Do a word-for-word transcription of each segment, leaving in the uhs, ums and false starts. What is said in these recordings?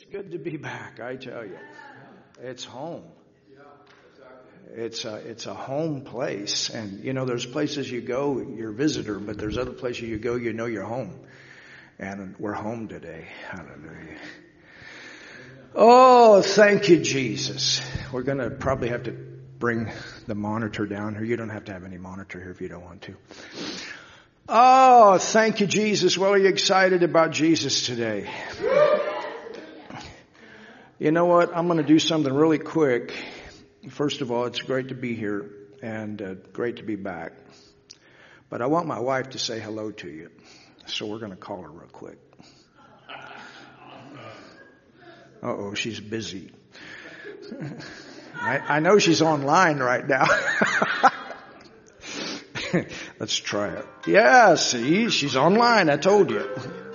good to be back, I tell you. It's home. It's a, it's a home place. And, you know, there's places you go, you're a visitor, but there's other places you go, you know you're home. And we're home today. Hallelujah. Oh, thank you, Jesus. We're going to probably have to bring the monitor down here. You don't have to have any monitor here if you don't want to. Oh, thank you, Jesus. Well, are you excited about Jesus today? You know what? I'm going to do something really quick. First of all, it's great to be here and uh, great to be back. But I want my wife to say hello to you. So we're going to call her real quick. Uh-oh, she's busy. I, I know she's online right now. Let's try it. Yeah, see, she's online. I told you.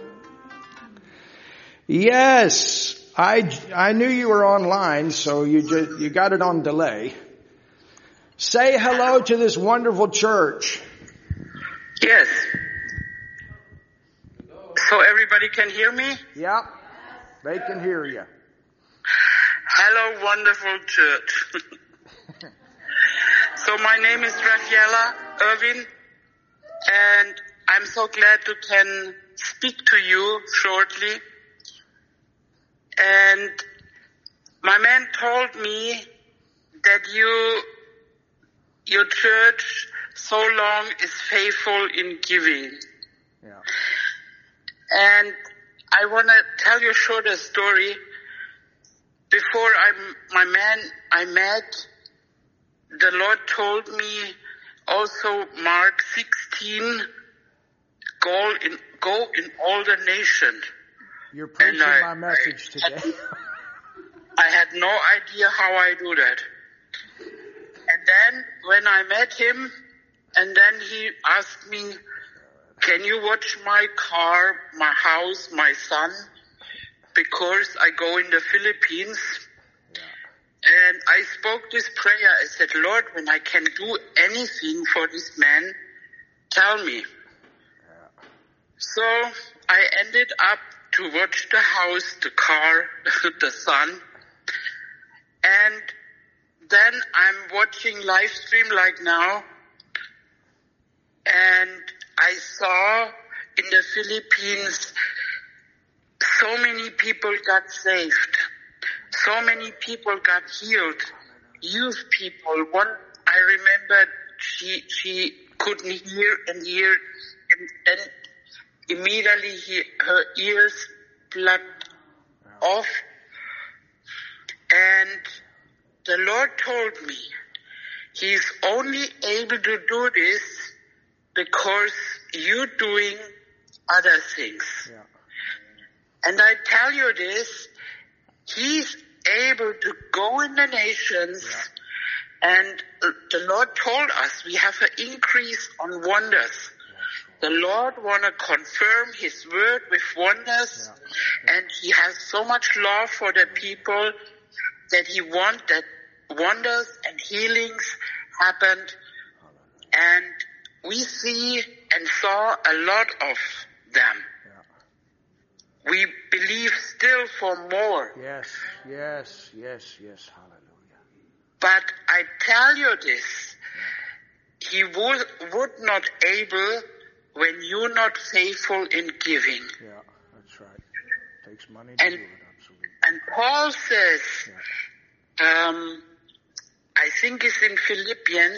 Yes, I, I knew you were online, so you just, you got it on delay. Say hello to this wonderful church. Yes. So everybody can hear me? Yeah, they can hear you. Hello, wonderful church. So my name is Rafaela Irvin, and I'm so glad to can speak to you shortly. And my man told me that you, your church so long is faithful in giving. Yeah. And I want to tell you a short story. Before I, my man, I met, the Lord told me also Mark sixteen, go in, go in all the nations. You're preaching I, my message I, today. I had no idea how I do that. And then when I met him, and then he asked me, can you watch my car, my house, my son? Because I go in the Philippines. Yeah. And I spoke this prayer. I said, Lord, when I can do anything for this man, tell me. Yeah. So I ended up to watch the house, the car, the son. And then I'm watching live stream like now. And I saw in the Philippines so many people got saved. So many people got healed. Youth people. One, I remember she she couldn't hear and hear, and then immediately he, her ears plugged off. And the Lord told me He's only able to do this because you're doing other things. Yeah. And I tell you this, He's able to go in the nations, yeah. And the Lord told us we have an increase on wonders. The Lord want to confirm His word with wonders, yeah. Yeah. And He has so much love for the people that He wants that wonders and healings happened. And we see and saw a lot of them. Yeah. We believe still for more. Yes, yes, yes, yes, hallelujah. But I tell you this, He would, would not able when you're not faithful in giving. Yeah, that's right. It takes money to and, do it, absolutely. And Paul says, yeah. um, I think it's in Philippians,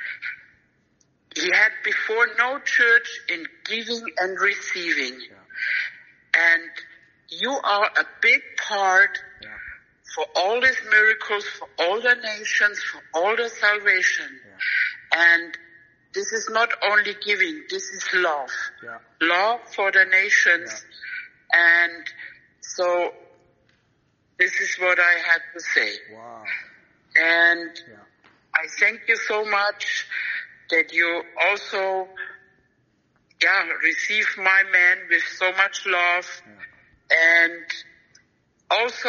he had before no church in giving and receiving. Yeah. And you are a big part yeah. for all these miracles, for all the nations, for all the salvation. Yeah. And this is not only giving, this is love. Yeah. Love for the nations. Yeah. And so this is what I had to say. Wow. And yeah. I thank you so much that you also yeah, receive my man with so much love. Yeah. And also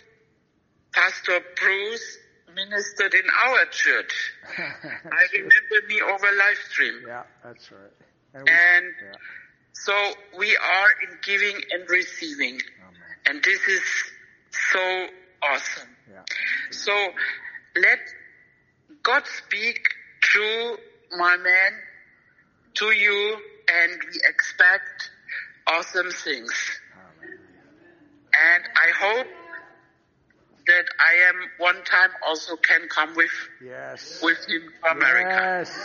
Pastor Bruce ministered in our church. I remember me over live stream. Yeah, that's right. And, we, and yeah. so we are in giving and receiving. Amen. And this is so awesome. Yeah. So let God speak through my man to you, and we expect awesome things. And I hope that I am one time also can come with Yes. with him to America. Yes.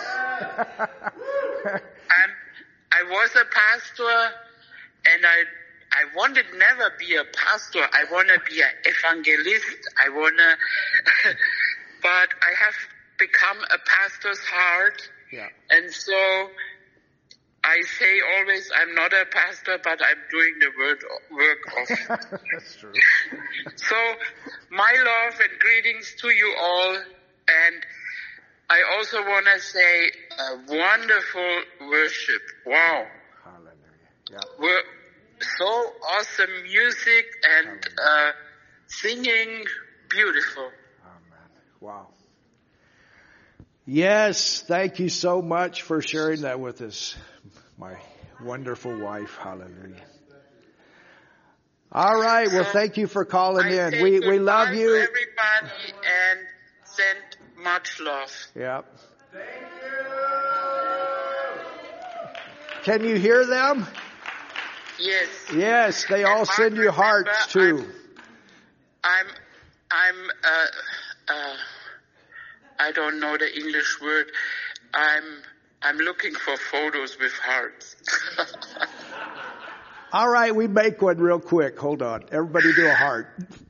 I'm, I was a pastor, and I I wanted never be a pastor. I want to be an evangelist. I want to, but I have become a pastor's heart. Yeah. And so I say always, I'm not a pastor, but I'm doing the word, work of. That's true. So my love and greetings to you all. And I also want to say a wonderful worship. Wow. Hallelujah. Yeah. We're so awesome music and uh, singing beautiful. Amen. Wow. Yes, thank you so much for sharing that with us, my wonderful wife. Hallelujah. All right. Well, thank you for calling I in. say We we love goodbye you. to everybody and send much love. Yep. Can you hear them? Yes. Yes, they all And Mark, send you hearts remember, too. I'm, I'm, I'm uh, uh, I don't know the English word. I'm, I'm looking for photos with hearts. All right, we make one real quick. Hold on. Everybody do a heart.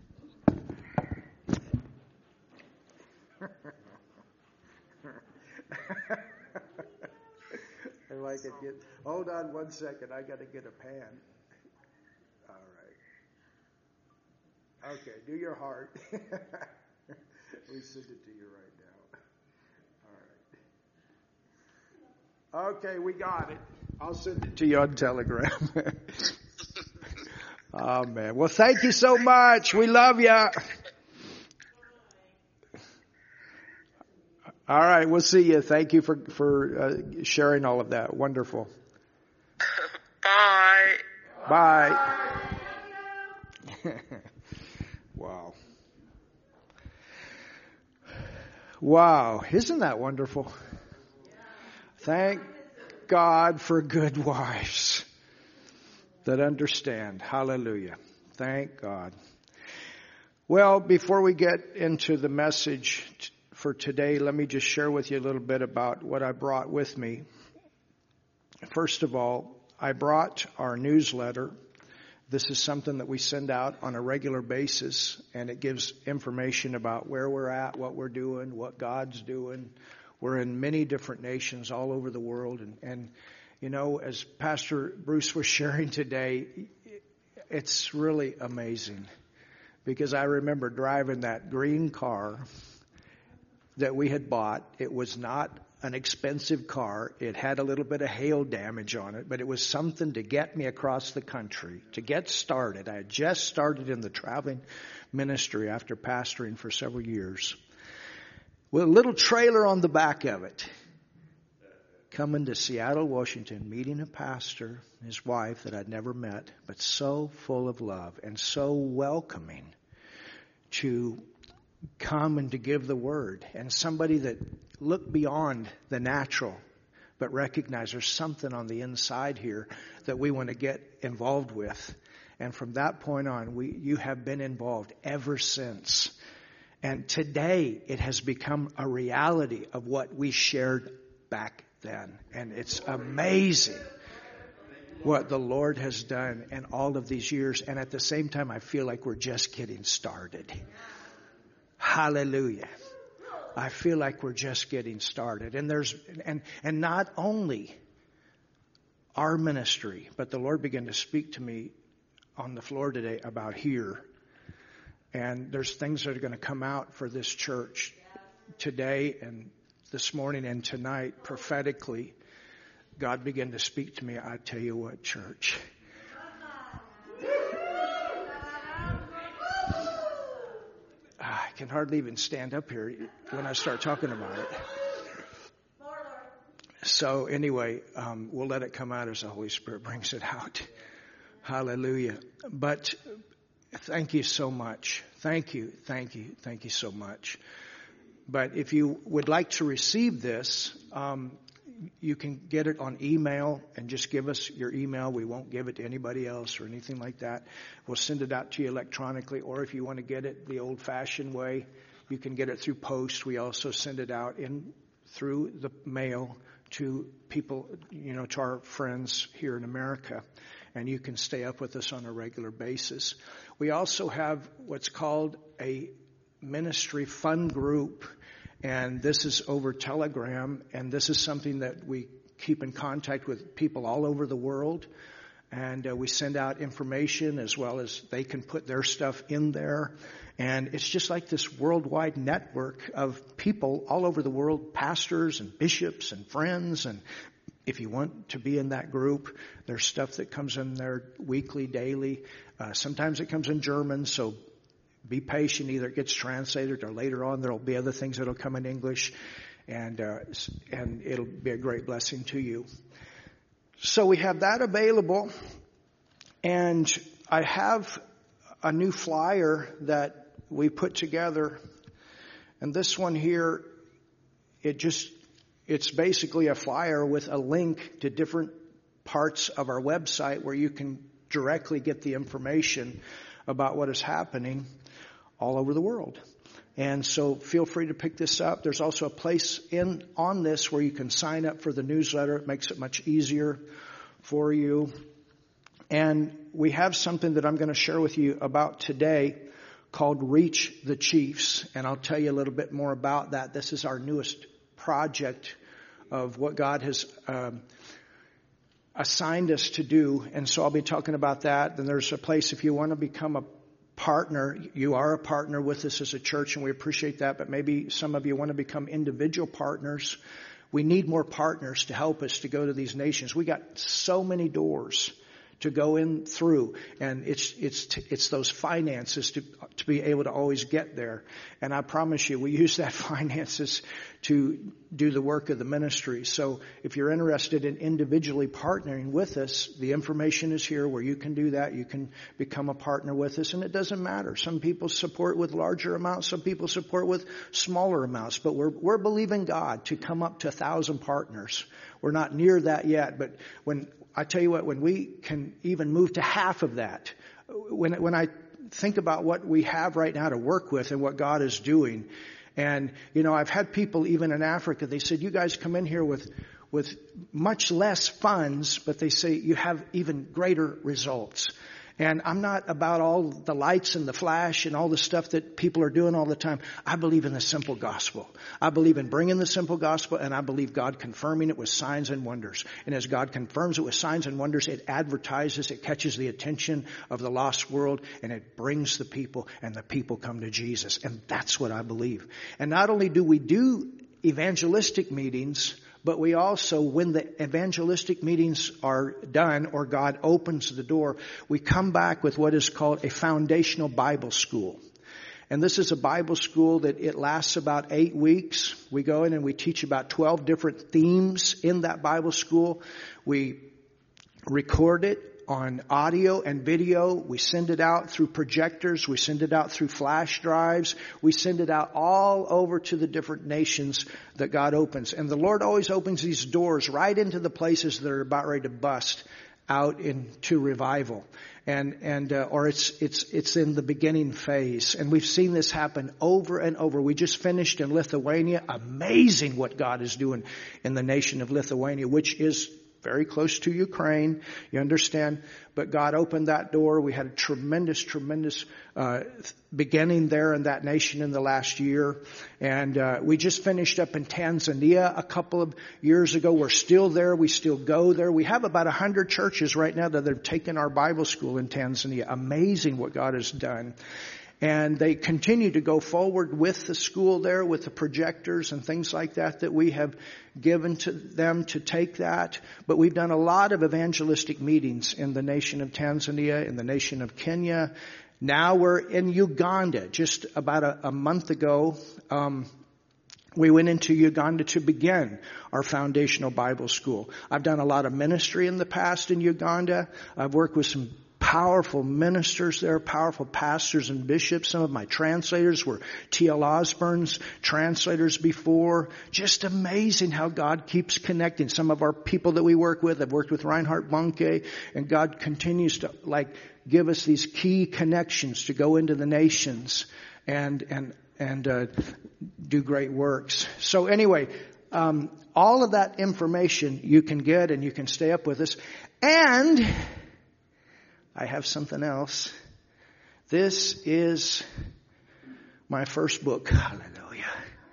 I like it. Get, hold on one second. I got to get a pan. All right. Okay, do your heart. We send it to you right now. All right. Okay, we got it. I'll send it to you on Telegram. Oh, man. Well, thank you so much. We love you. All right, we'll see you. Thank you for, for uh, sharing all of that. Wonderful. Bye. Bye. Wow. Wow. Isn't that wonderful? Thank God for good wives that understand. Hallelujah. Thank God. Well, before we get into the message t- for today, let me just share with you a little bit about what I brought with me. First of all, I brought our newsletter. This is something that we send out on a regular basis, and it gives information about where we're at, what we're doing, what God's doing. We're in many different nations all over the world. And, and, you know, as Pastor Bruce was sharing today, it's really amazing. Because I remember driving that green car that we had bought. It was not an expensive car. It had a little bit of hail damage on it, but it was something to get me across the country, to get started. I had just started in the traveling ministry after pastoring for several years. With a little trailer on the back of it. Coming to Seattle, Washington, meeting a pastor, his wife that I'd never met, but so full of love and so welcoming to come and to give the word. And somebody that looked beyond the natural, but recognized there's something on the inside here that we want to get involved with. And from that point on, we you have been involved ever since. And today it has become a reality of what we shared back then. And it's amazing what the Lord has done in all of these years. And at the same time, I feel like we're just getting started. Hallelujah. I feel like we're just getting started. And there's and and not only our ministry, but the Lord began to speak to me on the floor today about here. And there's things that are going to come out for this church today and this morning and tonight prophetically. God began to speak to me. I tell you what, church. I can hardly even stand up here when I start talking about it. So anyway, um, we'll let it come out as the Holy Spirit brings it out. Hallelujah. But Thank you so much. Thank you, thank you, thank you so much. But if you would like to receive this, um, you can get it on email and just give us your email. We won't give it to anybody else or anything like that. We'll send it out to you electronically. Or if you want to get it the old-fashioned way, you can get it through post. We also send it out in through the mail to people, you know, to our friends here in America. And you can stay up with us on a regular basis. We also have what's called a ministry fund group. And this is over Telegram, and this is something that we keep in contact with people all over the world. And uh, we send out information as well as they can put their stuff in there. And it's just like this worldwide network of people all over the world, pastors and bishops and friends. And if you want to be in that group, there's stuff that comes in there weekly, daily. Uh, sometimes it comes in German, so be patient. Either it gets translated or later on there will be other things that will come in English, and uh, and it'll be a great blessing to you. So we have that available, and I have a new flyer that we put together, and this one here, it just it's basically a flyer with a link to different parts of our website where you can directly get the information about what is happening all over the world. And so feel free to pick this up. There's also a place in on this where you can sign up for the newsletter. It makes it much easier for you. And we have something that I'm going to share with you about today called Reach the Chiefs. And I'll tell you a little bit more about that. This is our newest project of what God has um, assigned us to do. And so I'll be talking about that. Then there's a place if you want to become a partner. You are a partner with us as a church, and we appreciate that, but maybe some of you want to become individual partners. We need more partners to help us to go to these nations. We got so many doors to go in through, and it's it's it's those finances to to be able to always get there. And I promise you, we use that finances to do the work of the ministry. So if you're interested in individually partnering with us, the information is here where you can do that. You can become a partner with us, and it doesn't matter. Some people support with larger amounts, some people support with smaller amounts, but we're we're believing God to come up to a thousand partners. We're not near that yet, but when I tell you what, when we can even move to half of that, when when I think about what we have right now to work with and what God is doing, and you know, I've had people even in Africa, they said, you guys come in here with with much less funds, but they say you have even greater results. And I'm not about all the lights and the flash and all the stuff that people are doing all the time. I believe in the simple gospel. I believe in bringing the simple gospel, and I believe God confirming it with signs and wonders. And as God confirms it with signs and wonders, it advertises, it catches the attention of the lost world, and it brings the people, and the people come to Jesus. And that's what I believe. And not only do we do evangelistic meetings, but we also, when the evangelistic meetings are done or God opens the door, we come back with what is called a foundational Bible school. And this is a Bible school that it lasts about eight weeks. We go in and we teach about twelve different themes in that Bible school. We record it on audio and video. We send it out through projectors. We send it out through flash drives. We send it out all over to the different nations that God opens. And the Lord always opens these doors right into the places that are about ready to bust out into revival. And, and, uh, or it's, it's, it's in the beginning phase. And we've seen this happen over and over. We just finished in Lithuania. Amazing what God is doing in the nation of Lithuania, which is very close to Ukraine, you understand. But God opened that door. We had a tremendous, tremendous uh beginning there in that nation in the last year. And uh we just finished up in Tanzania a couple of years ago. We're still there. We still go there. We have about a hundred churches right now that have taken our Bible school in Tanzania. Amazing what God has done. And they continue to go forward with the school there, with the projectors and things like that that we have given to them to take that. But we've done a lot of evangelistic meetings in the nation of Tanzania, in the nation of Kenya. Now we're in Uganda. Just about a, a month ago, um, we went into Uganda to begin our foundational Bible school. I've done a lot of ministry in the past in Uganda. I've worked with some powerful ministers there, powerful pastors and bishops. Some of my translators were T L Osborne's translators before. Just amazing how God keeps connecting. Some of our people that we work with, I've worked with Reinhard Bonnke, and God continues to like give us these key connections to go into the nations and and and uh, do great works. So anyway, um, all of that information you can get, and you can stay up with us. And I have something else. This is my first book. Hallelujah.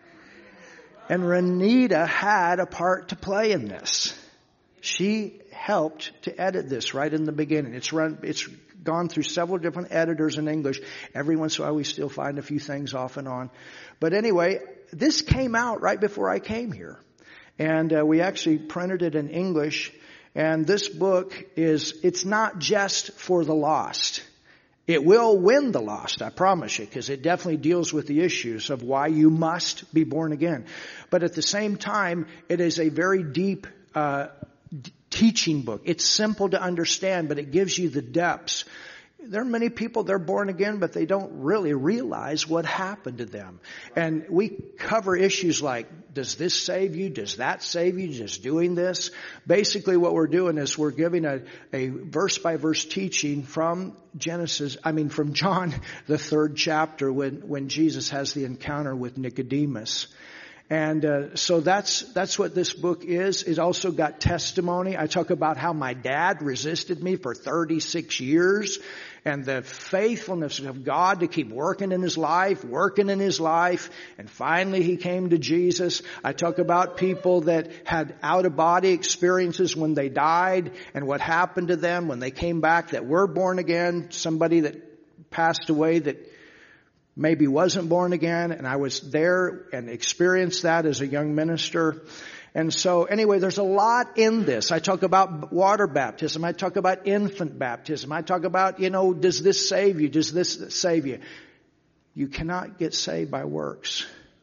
And Renita had a part to play in this. She helped to edit this right in the beginning. It's run, it's gone through several different editors in English. Every once in a while we still find a few things off and on. But anyway, this came out right before I came here. And uh, we actually printed it in English. And this book is, it's not just for the lost. It will win the lost, I promise you, because it definitely deals with the issues of why you must be born again. But at the same time, it is a very deep uh d- teaching book. It's simple to understand, but it gives you the depths. There are many people, they're born again, but they don't really realize what happened to them. And we cover issues like, does this save you? Does that save you? Just doing this? Basically what we're doing is we're giving a, a verse by verse teaching from Genesis, I mean from John, the third chapter, when, when Jesus has the encounter with Nicodemus. And uh, so that's that's what this book is. It also got testimony. I talk about how my dad resisted me for thirty-six years and the faithfulness of God to keep working in his life, working in his life. And finally he came to Jesus. I talk about people that had out-of-body experiences when they died and what happened to them when they came back that were born again. Somebody that passed away that maybe wasn't born again, and I was there and experienced that as a young minister. And so anyway, there's a lot in this. I talk about water baptism. I talk about infant baptism. I talk about, you know, does this save you? Does this save you? You cannot get saved by works.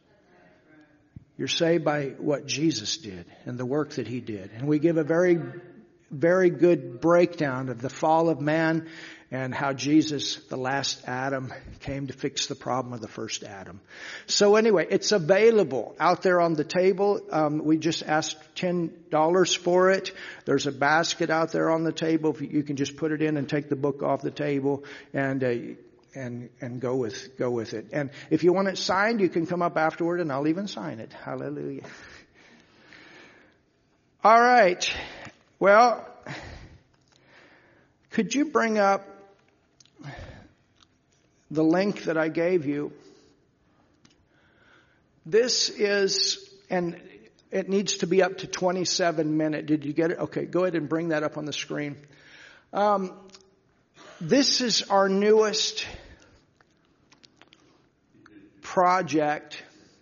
You're saved by what Jesus did and the work that he did. And we give a very, very good breakdown of the fall of man and how Jesus, the last Adam, came to fix the problem of the first Adam. So anyway, it's available out there on the table. Um, we just asked ten dollars for it. There's a basket out there on the table. You can just put it in and take the book off the table and uh, and and go with go with it. And if you want it signed, you can come up afterward and I'll even sign it. Hallelujah. All right. Well, could you bring up the link that I gave you? This is, and it needs to be up to twenty-seven minutes. Did you get it? Okay, go ahead and bring that up on the screen. Um, this is our newest project.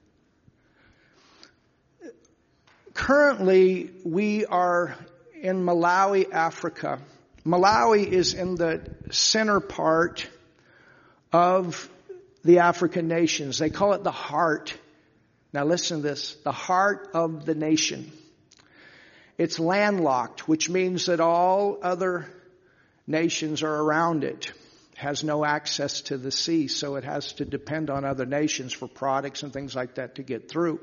Currently, we are in Malawi, Africa. Malawi is in the center part of the African nations. They call it the heart. Now listen to this. The heart of the nation. It's landlocked, which means that all other nations are around it. It has no access to the sea, so it has to depend on other nations for products and things like that to get through.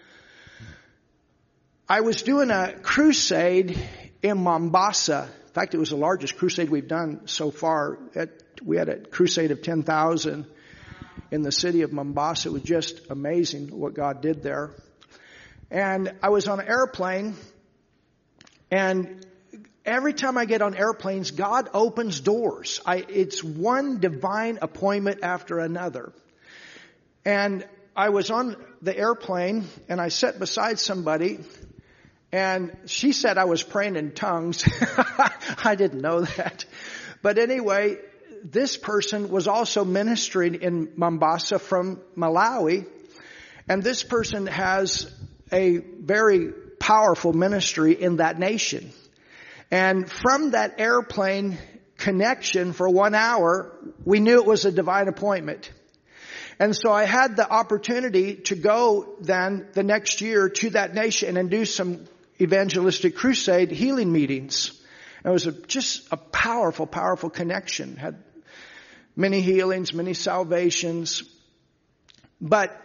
I was doing a crusade in Mombasa. In fact, it was the largest crusade we've done so far. At, we had a crusade of ten thousand in the city of Mombasa. It was just amazing what God did there. And I was on an airplane, and every time I get on airplanes, God opens doors. I, it's one divine appointment after another. And I was on the airplane, and I sat beside somebody, and she said I was praying in tongues. I didn't know that. But anyway, this person was also ministering in Mombasa from Malawi. And this person has a very powerful ministry in that nation. And from that airplane connection for one hour, we knew it was a divine appointment. And so I had the opportunity to go then the next year to that nation and do some evangelistic crusade healing meetings. It was a, just a powerful, powerful connection. Had many healings, many salvations. But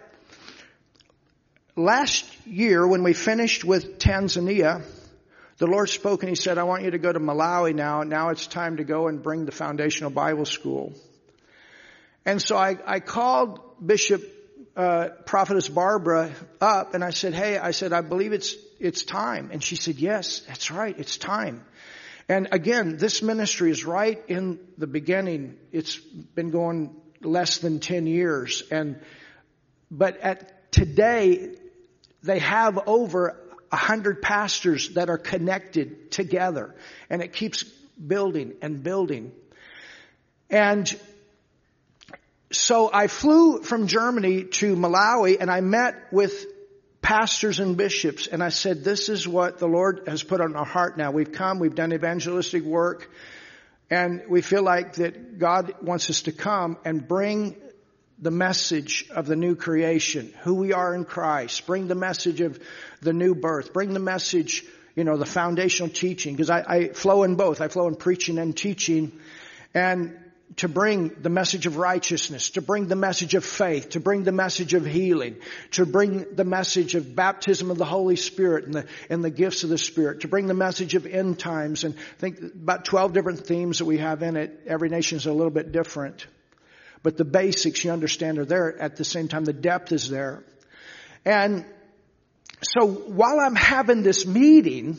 last year when we finished with Tanzania, the Lord spoke and He said, I want you to go to Malawi now. Now it's time to go and bring the Foundational Bible School. And so I, I called Bishop, uh, Prophetess Barbara up and I said, hey, I said, I believe it's, it's time. And she said, yes, that's right. It's time. And again, this ministry is right in the beginning. It's been going less than ten years. And, but at today, they have over a hundred pastors that are connected together. And it keeps building and building. And so I flew from Germany to Malawi and I met with pastors and bishops and I said, this is what the Lord has put on our heart now. We've come, we've done evangelistic work, and we feel like that God wants us to come and bring the message of the new creation, who we are in Christ, bring the message of the new birth, bring the message, you know, the foundational teaching, because I, I flow in both. I flow in preaching and teaching, and to bring the message of righteousness, to bring the message of faith, to bring the message of healing, to bring the message of baptism of the Holy Spirit and the, and the gifts of the Spirit, to bring the message of end times. And I think about twelve different themes that we have in it. Every nation is a little bit different. But the basics, you understand, are there. At the same time, the depth is there. And so while I'm having this meeting,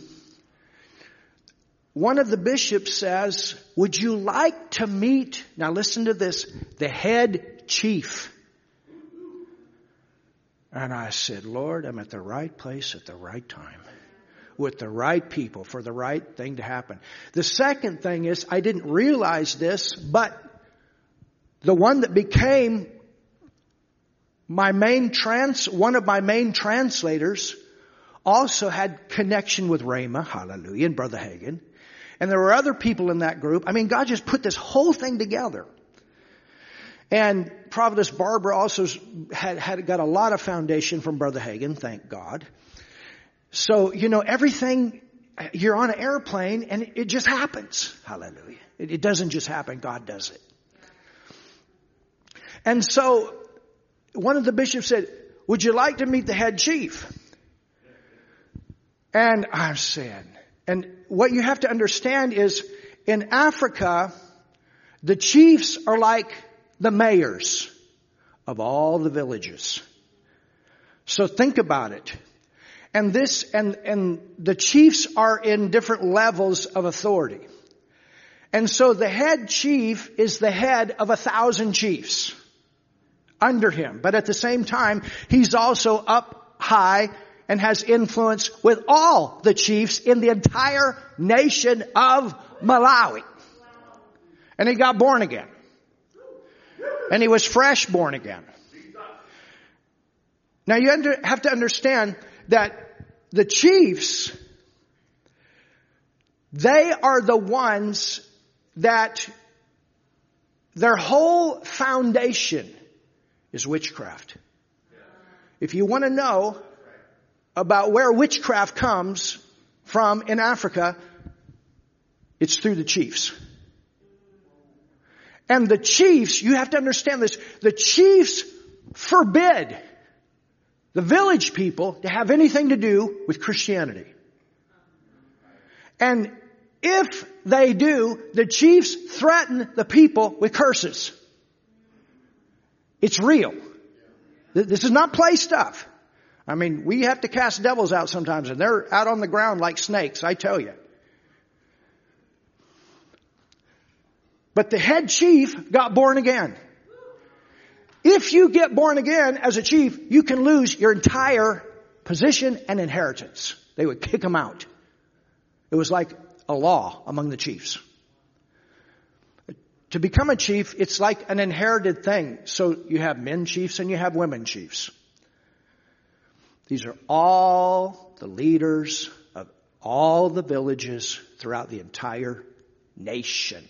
one of the bishops says, would you like to meet, now listen to this, the head chief? And I said, Lord, I'm at the right place at the right time, with the right people for the right thing to happen. The second thing is, I didn't realize this, but the one that became my main trans, one of my main translators also had connection with Rhema, hallelujah, and Brother Hagin. And there were other people in that group. I mean, God just put this whole thing together. And Prophetess Barbara also had, had got a lot of foundation from Brother Hagin, thank God. So, you know, everything, you're on an airplane and it, it just happens. Hallelujah. It, it doesn't just happen. God does it. And so one of the bishops said, would you like to meet the head chief? And I said, and what you have to understand is in Africa, the chiefs are like the mayors of all the villages. So think about it. And this, and, and the chiefs are in different levels of authority. And so the head chief is the head of a thousand chiefs under him. But at the same time, he's also up high and has influence with all the chiefs in the entire nation of Malawi. And he got born again. And he was fresh born again. Now you under, have to understand that the chiefs, they are the ones that their whole foundation is witchcraft. If you want to know about where witchcraft comes from in Africa, it's through the chiefs. And the chiefs, you have to understand this, the chiefs forbid the village people to have anything to do with Christianity. And if they do, the chiefs threaten the people with curses. It's real. This is not play stuff. I mean, we have to cast devils out sometimes, and they're out on the ground like snakes, I tell you. But the head chief got born again. If you get born again as a chief, you can lose your entire position and inheritance. They would kick him out. It was like a law among the chiefs. To become a chief, it's like an inherited thing. So you have men chiefs and you have women chiefs. These are all the leaders of all the villages throughout the entire nation.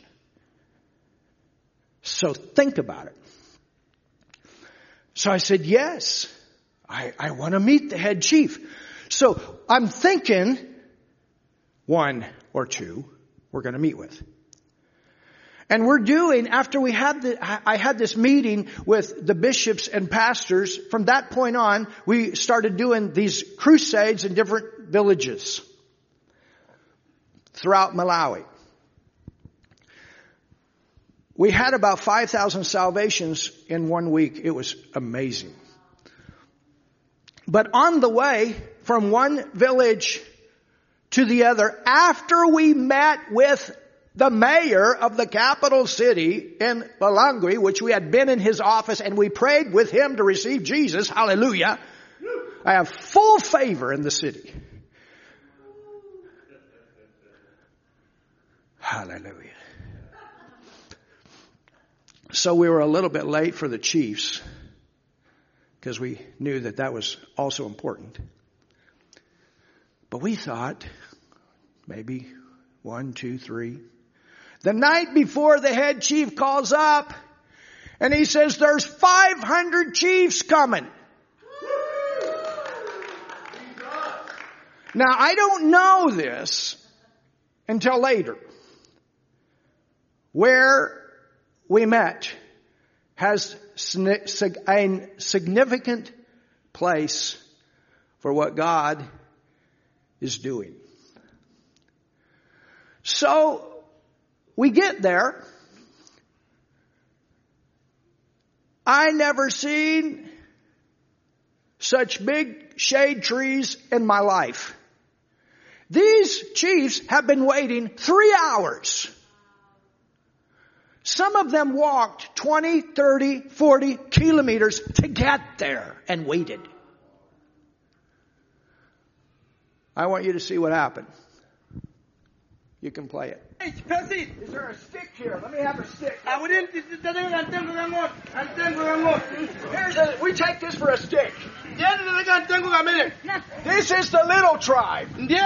So think about it. So I said, yes, I, I want to meet the head chief. So I'm thinking, one or two, we're going to meet with. And we're doing, after we had the, I had this meeting with the bishops and pastors, from that point on, we started doing these crusades in different villages throughout Malawi. We had about five thousand salvations in one week. It was amazing. But on the way from one village to the other, after we met with the mayor of the capital city in Lilongwe, which we had been in his office and we prayed with him to receive Jesus, hallelujah, I have full favor in the city. Hallelujah. So we were a little bit late for the chiefs because we knew that that was also important. But we thought maybe one, two, three. The night before, the head chief calls up and he says, there's five hundred chiefs coming. Now, I don't know this until later. Where we met has a significant place for what God is doing. So, we get there. I never seen such big shade trees in my life. These chiefs have been waiting three hours. Some of them walked twenty, thirty, forty kilometers to get there and waited. I want you to see what happened. You can play it. Is there a stick here? Let me have a stick. Here's a, we take this for a stick. This is the little tribe.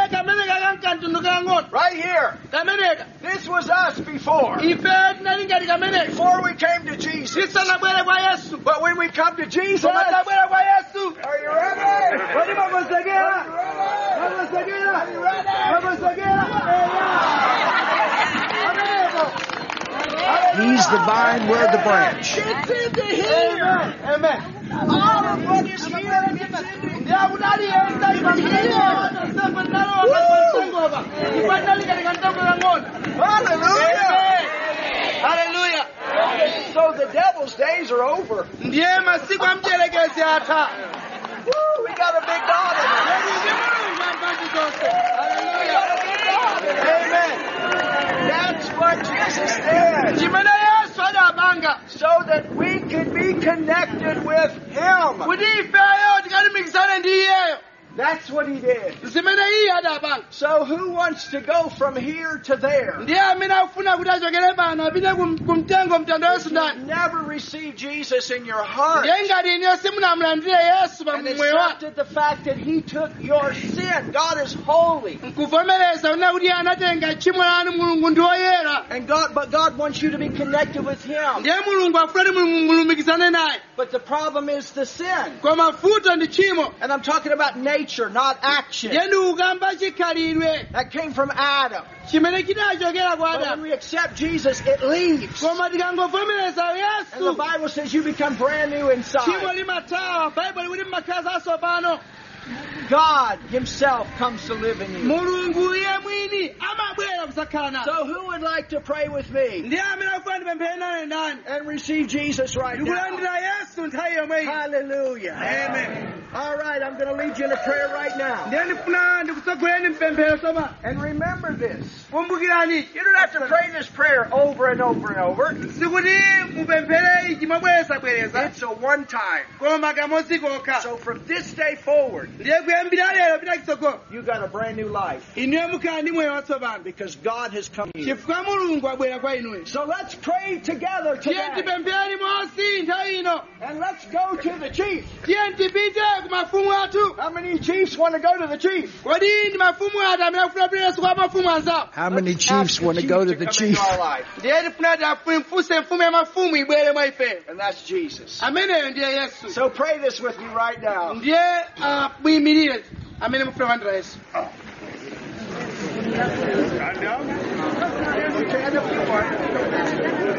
Right here. This was us before. Before we came to Jesus. But when we come to Jesus, are you ready? He's the vine, we're the branch. It's into here. Amen. All of what is here gets into Hallelujah. Hallelujah. So the devil's days are over. Woo, we got a big God in it. Amen. That's what Jesus did. So that we can be connected with Him. That's what He did. So who wants to go from here to there? If you never received Jesus in your heart and accepted the fact that He took your sin, God is holy. And God, but God wants you to be connected with Him. But the problem is the sin. And I'm talking about nature, not action. That came from Adam. But when we accept Jesus, it leaves. And the Bible says you become brand new inside. God Himself comes to live in you. So who would like to pray with me and receive Jesus right now? Hallelujah. Amen. All right, I'm going to lead you in a prayer right now. And remember this. You don't have to pray this prayer over and over and over. It's a one time. So from this day forward, you got a brand new life. Because God has come to you. So let's pray together today. And let's go to the chief. How many chiefs want to go to the chief? How many chiefs want to go to the chief? And that's Jesus. So pray this with me right now. Stand down. and a few more.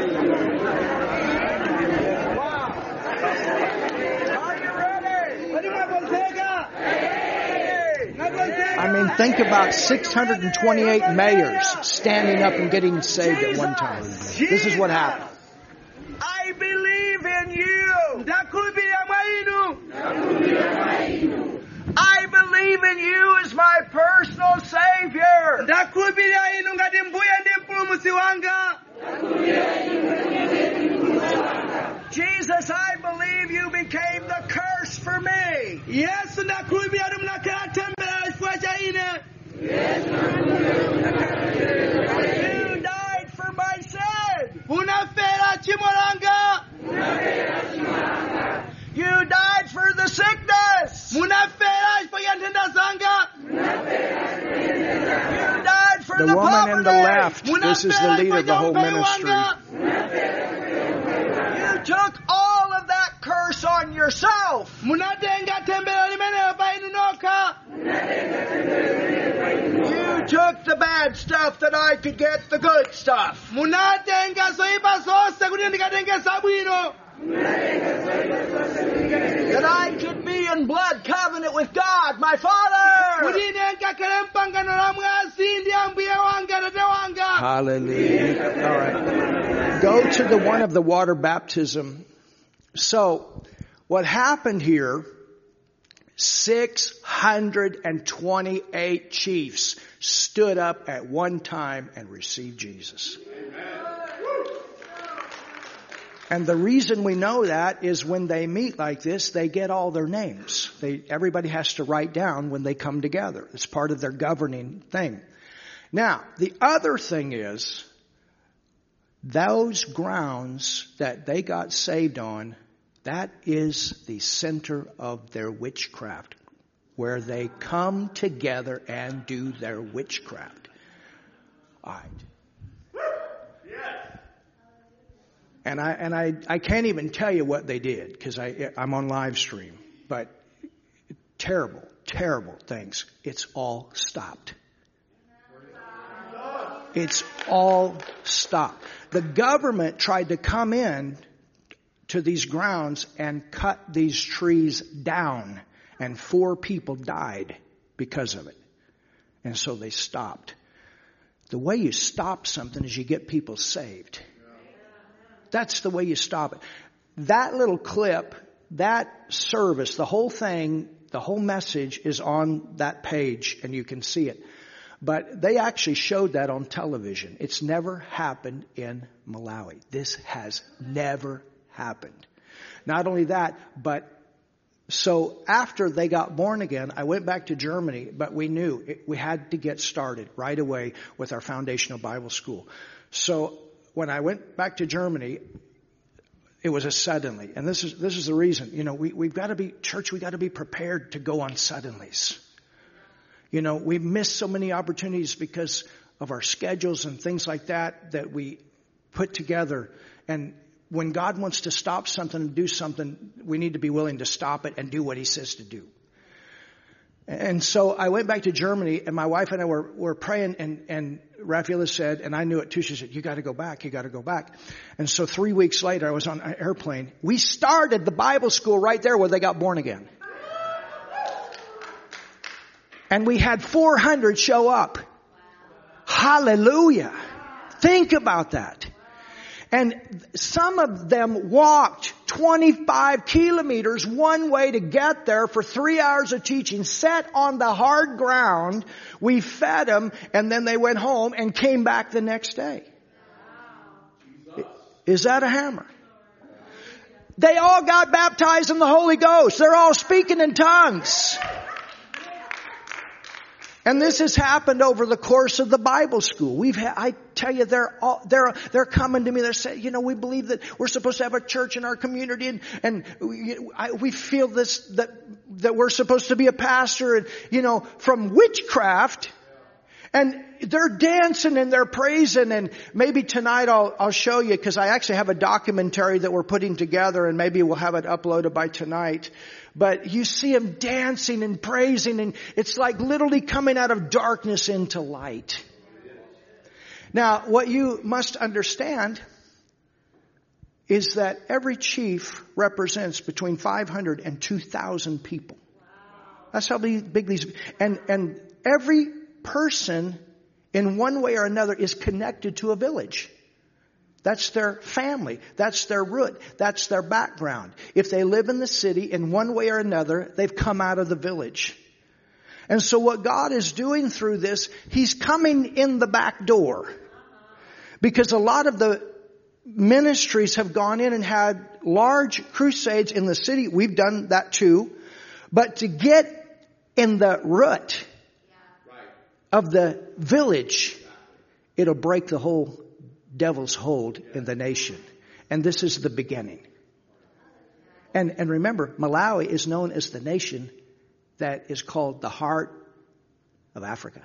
I mean, think about six hundred twenty-eight mayors standing up and getting saved at one time. This is what happened. I believe in you. I believe in you as my personal Savior. Jesus, I believe you became the curse for me. Yes, you died for my sin. You died for the sickness. You died for The the woman poverty. in the left, this is the leader of the whole ministry. You took all of that curse on yourself. You took the bad stuff that I could get the good stuff. That I could be in blood covenant with God, my Father. Hallelujah. All right. Go to the one of the water baptism. So, what happened here, six hundred twenty-eight chiefs stood up at one time and received Jesus. And the reason we know that is when they meet like this, they get all their names. They, everybody has to write down when they come together. It's part of their governing thing. Now, the other thing is, those grounds that they got saved on, that is the center of their witchcraft, where they come together and do their witchcraft. All right. And I and I, I can't even tell you what they did because I I'm on live stream. But terrible, terrible things. It's all stopped. It's all stopped. The government tried to come in to these grounds and cut these trees down, and four people died because of it. And so they stopped. The way you stop something is you get people saved. That's the way you stop it. That little clip, that service, the whole thing, the whole message is on that page and you can see it. But they actually showed that on television. It's never happened in Malawi. This has never happened. Not only that, but so after they got born again, I went back to Germany, but we knew it, we had to get started right away with our foundational Bible school. So when I went back to Germany, it was a suddenly. And this is this is the reason. You know, we, we've got to be, church, we've got to be prepared to go on suddenlies. You know, we've missed so many opportunities because of our schedules and things like that that we put together. And when God wants to stop something and do something, we need to be willing to stop it and do what He says to do. And so I went back to Germany, and my wife and I were, were praying, and, and Rafaela said, and I knew it too, she said, you got to go back, you got to go back. And so three weeks later, I was on an airplane. We started the Bible school right there where they got born again. And we had four hundred show up. Hallelujah. Think about that. And some of them walked twenty-five kilometers one way to get there for three hours of teaching, sat on the hard ground. We fed them, and then they went home and came back the next day. Is that a hammer? They all got baptized in the Holy Ghost. They're all speaking in tongues. And this has happened over the course of the Bible school. We've had, I tell you, they're all, they're, they're coming to me. They're saying, you know, we believe that we're supposed to have a church in our community, and, and we, I, we feel this, that, that we're supposed to be a pastor, and, you know, from witchcraft. And they're dancing and they're praising, and maybe tonight I'll, I'll show you, because I actually have a documentary that we're putting together, and maybe we'll have it uploaded by tonight. But you see them dancing and praising, and it's like literally coming out of darkness into light. Now, what you must understand is that every chief represents between five hundred and two thousand people. That's how big these, and, and every person in one way or another is connected to a village. That's their family. That's their root. That's their background. If they live in the city in one way or another, they've come out of the village. And so what God is doing through this, He's coming in the back door. Because a lot of the ministries have gone in and had large crusades in the city. We've done that too. But to get in the root of the village, it'll break the whole devil's hold in the nation. And this is the beginning. And, and remember, Malawi is known as the nation that is called the heart of Africa.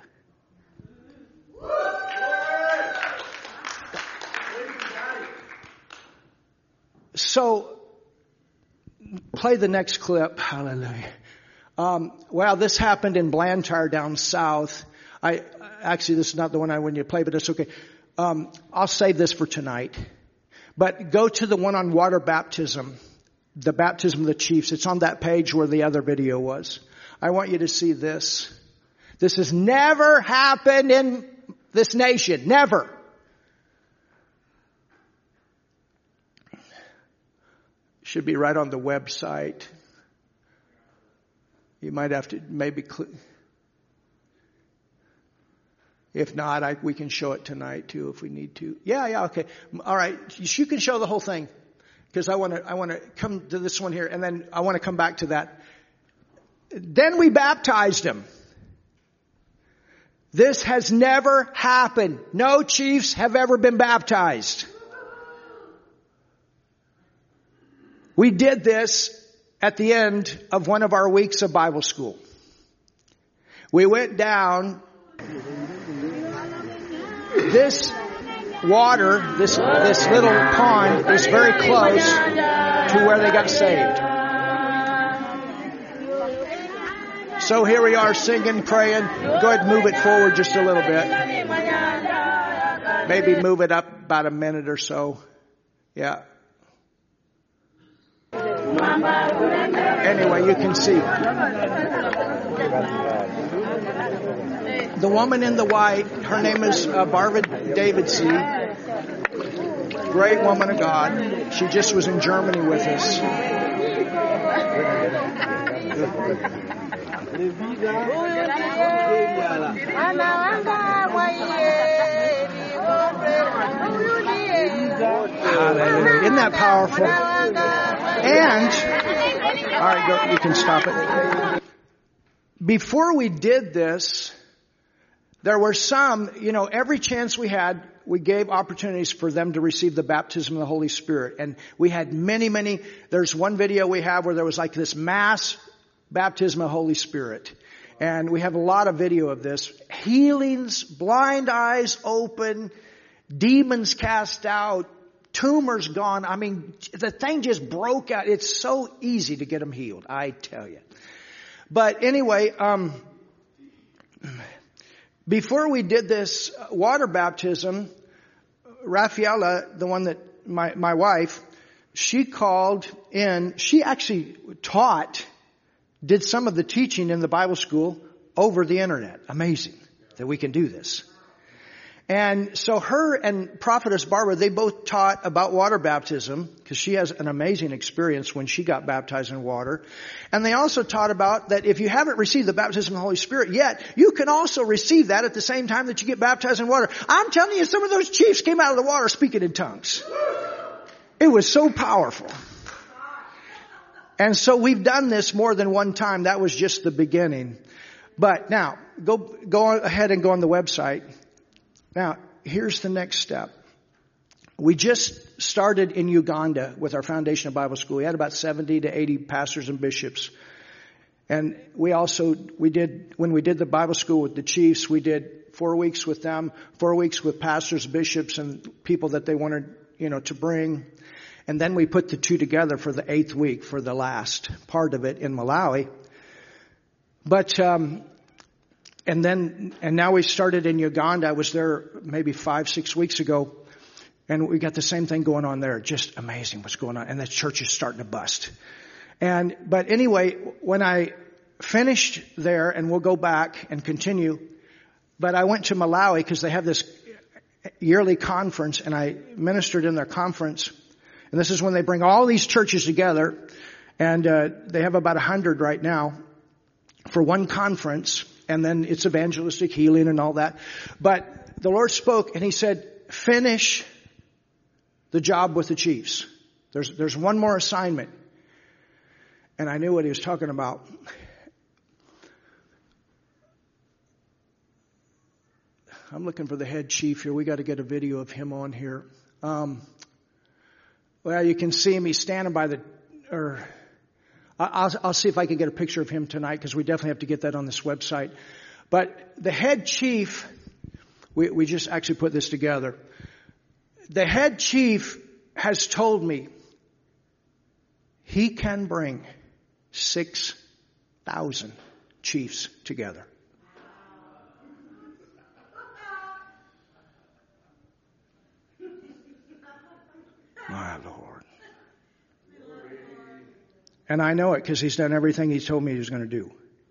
So, play the next clip. Hallelujah. Um, well, this happened in Blantyre down south. I actually, this is not the one I want you to play, but it's okay. Um, I'll save this for tonight. But go to the one on water baptism, the baptism of the chiefs. It's on that page where the other video was. I want you to see this. This has never happened in this nation. Never. Should be right on the website. You might have to maybe, cl- if not, I, we can show it tonight too if we need to. Yeah, yeah, okay. All right, you can show the whole thing because I want to. I want to come to this one here, and then I want to come back to that. Then we baptized him. This has never happened. No chiefs have ever been baptized. We did this at the end of one of our weeks of Bible school. We went down. This water, this, this little pond is very close to where they got saved. So here we are singing, praying. Go ahead and move it forward just a little bit. Maybe move it up about a minute or so. Yeah. Anyway, you can see. The woman in the white, her name is uh, Barbara Davidson. Great woman of God. She just was in Germany with us. Hallelujah. Isn't that powerful? And, all right, go, you can stop it. Before we did this, there were some, you know, every chance we had, we gave opportunities for them to receive the baptism of the Holy Spirit. And we had many, many, there's one video we have where there was like this mass baptism of the Holy Spirit. And we have a lot of video of this. Healings, blind eyes open, demons cast out, tumors gone. I mean, the thing just broke out. It's so easy to get them healed, I tell you. But anyway, um, before we did this water baptism, Rafaela, the one that my, my wife, she called in, she actually taught, did some of the teaching in the Bible school over the internet. Amazing that we can do this. And so her and Prophetess Barbara, they both taught about water baptism because she has an amazing experience when she got baptized in water. And they also taught about that if you haven't received the baptism of the Holy Spirit yet, you can also receive that at the same time that you get baptized in water. I'm telling you, some of those chiefs came out of the water speaking in tongues. It was so powerful. And so we've done this more than one time. That was just the beginning. But now, go, go ahead and go on the website. Now, here's the next step. We just started in Uganda with our Foundation of Bible School. We had about seventy to eighty pastors and bishops. And we also, we did, when we did the Bible school with the chiefs, we did four weeks with them, four weeks with pastors, bishops, and people that they wanted, you know, to bring. And then we put the two together for the eighth week, for the last part of it in Malawi. But, um, and then, and now we started in Uganda. I was there maybe five, six weeks ago. And we got the same thing going on there. Just amazing what's going on. And the church is starting to bust. And, but anyway, when I finished there, and we'll go back and continue, but I went to Malawi because they have this yearly conference, and I ministered in their conference. And this is when they bring all these churches together. And, uh, they have about a hundred right now for one conference. And then it's evangelistic healing and all that. But the Lord spoke and He said, finish the job with the chiefs. There's, there's one more assignment. And I knew what He was talking about. I'm looking for the head chief here. We got to get a video of him on here. Um, well, you can see him. He's standing by the, or I'll, I'll see if I can get a picture of him tonight, because we definitely have to get that on this website. But the head chief, we, we just actually put this together. The head chief has told me he can bring six thousand chiefs together. My Lord. And I know it because He's done everything He told me He was going to do.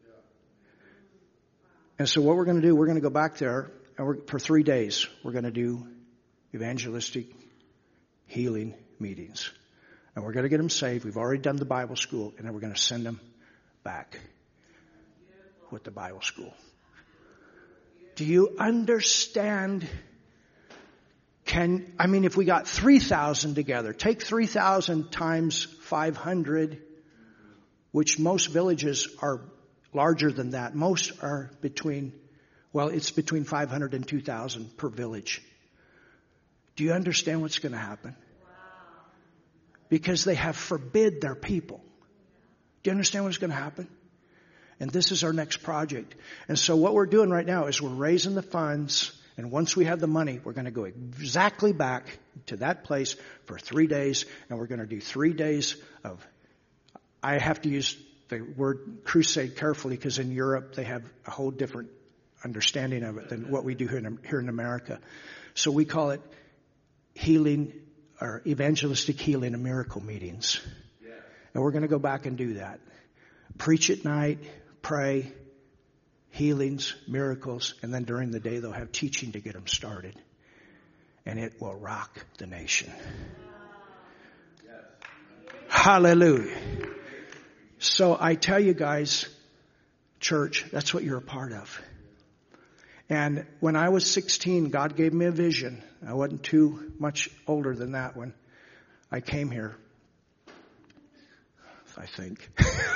And so what we're going to do, we're going to go back there, and we're, for three days, we're going to do evangelistic healing meetings. And we're going to get them saved. We've already done the Bible school, and then we're going to send them back with the Bible school. Do you understand? Can, I mean, if we got three thousand together, take three thousand times five hundred, which most villages are larger than that. Most are between, well, it's between five hundred and two thousand per village. Do you understand what's going to happen? Because they have forbid their people. Do you understand what's going to happen? And this is our next project. And so what we're doing right now is we're raising the funds. And once we have the money, we're going to go exactly back to that place for three days. And we're going to do three days of, I have to use the word crusade carefully, because in Europe they have a whole different understanding of it than what we do here in, here in America. So we call it healing, or evangelistic healing and miracle meetings. Yeah. And we're going to go back and do that. Preach at night, pray, healings, miracles, and then during the day they'll have teaching to get them started. And it will rock the nation. Yes. Hallelujah. So I tell you guys, church, that's what you're a part of. And when I was sixteen, God gave me a vision. I wasn't too much older than that when I came here, I think.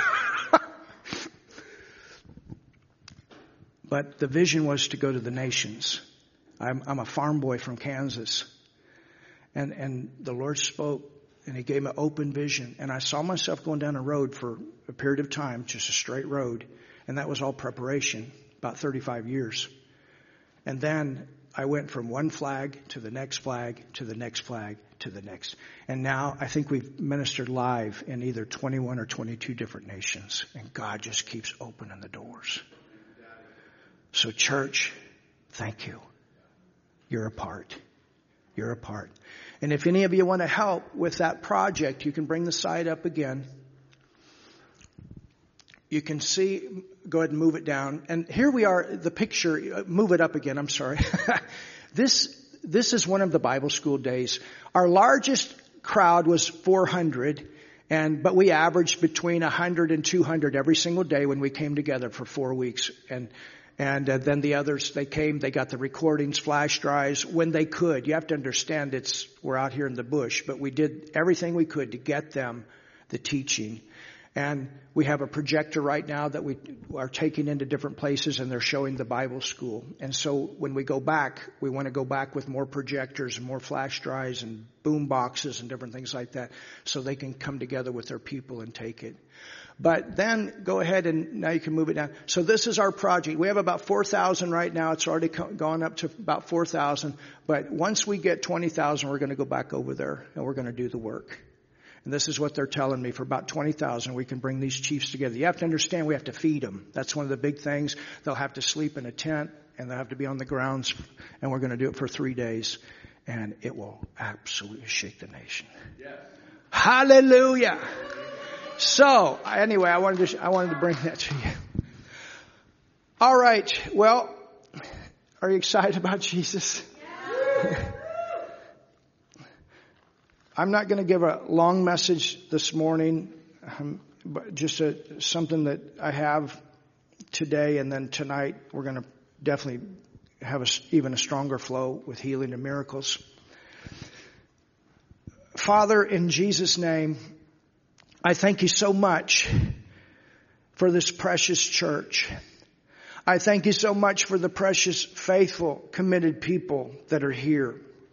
But the vision was to go to the nations. I'm, I'm a farm boy from Kansas. And, and the Lord spoke, and He gave me an open vision. And I saw myself going down a road for a period of time, just a straight road. And that was all preparation, about thirty-five years. And then I went from one flag to the next flag to the next flag to the next. And now I think we've ministered live in either twenty-one or twenty-two different nations. And God just keeps opening the doors. So church, thank you. You're a part. You're a part. And if any of you want to help with that project, you can bring the site up again. You can see, go ahead and move it down. And here we are, the picture, move it up again, I'm sorry. This, this is one of the Bible school days. Our largest crowd was four hundred, and, but we averaged between one hundred and two hundred every single day when we came together for four weeks. And, and uh, then the others, they came, they got the recordings, flash drives, when they could. You have to understand it's, we're out here in the bush, but we did everything we could to get them the teaching. And we have a projector right now that we are taking into different places, and they're showing the Bible school. And so when we go back, we want to go back with more projectors and more flash drives and boom boxes and different things like that, so they can come together with their people and take it. But then go ahead and now you can move it down. So this is our project. We have about four thousand right now. It's already gone up to about four thousand. But once we get twenty thousand, we're going to go back over there and we're going to do the work. And this is what they're telling me. For about twenty thousand, we can bring these chiefs together. You have to understand, we have to feed them. That's one of the big things. They'll have to sleep in a tent, and they'll have to be on the grounds. And we're going to do it for three days. And it will absolutely shake the nation. Yes. Hallelujah. So, anyway, I wanted to, I wanted to bring that to you. All right. Well, are you excited about Jesus? Yeah. I'm not going to give a long message this morning, um, but just a, something that I have today, and then tonight we're going to definitely have a, even a stronger flow with healing and miracles. Father, in Jesus' name, I thank you so much for this precious church. I thank you so much for the precious, faithful, committed people that are here.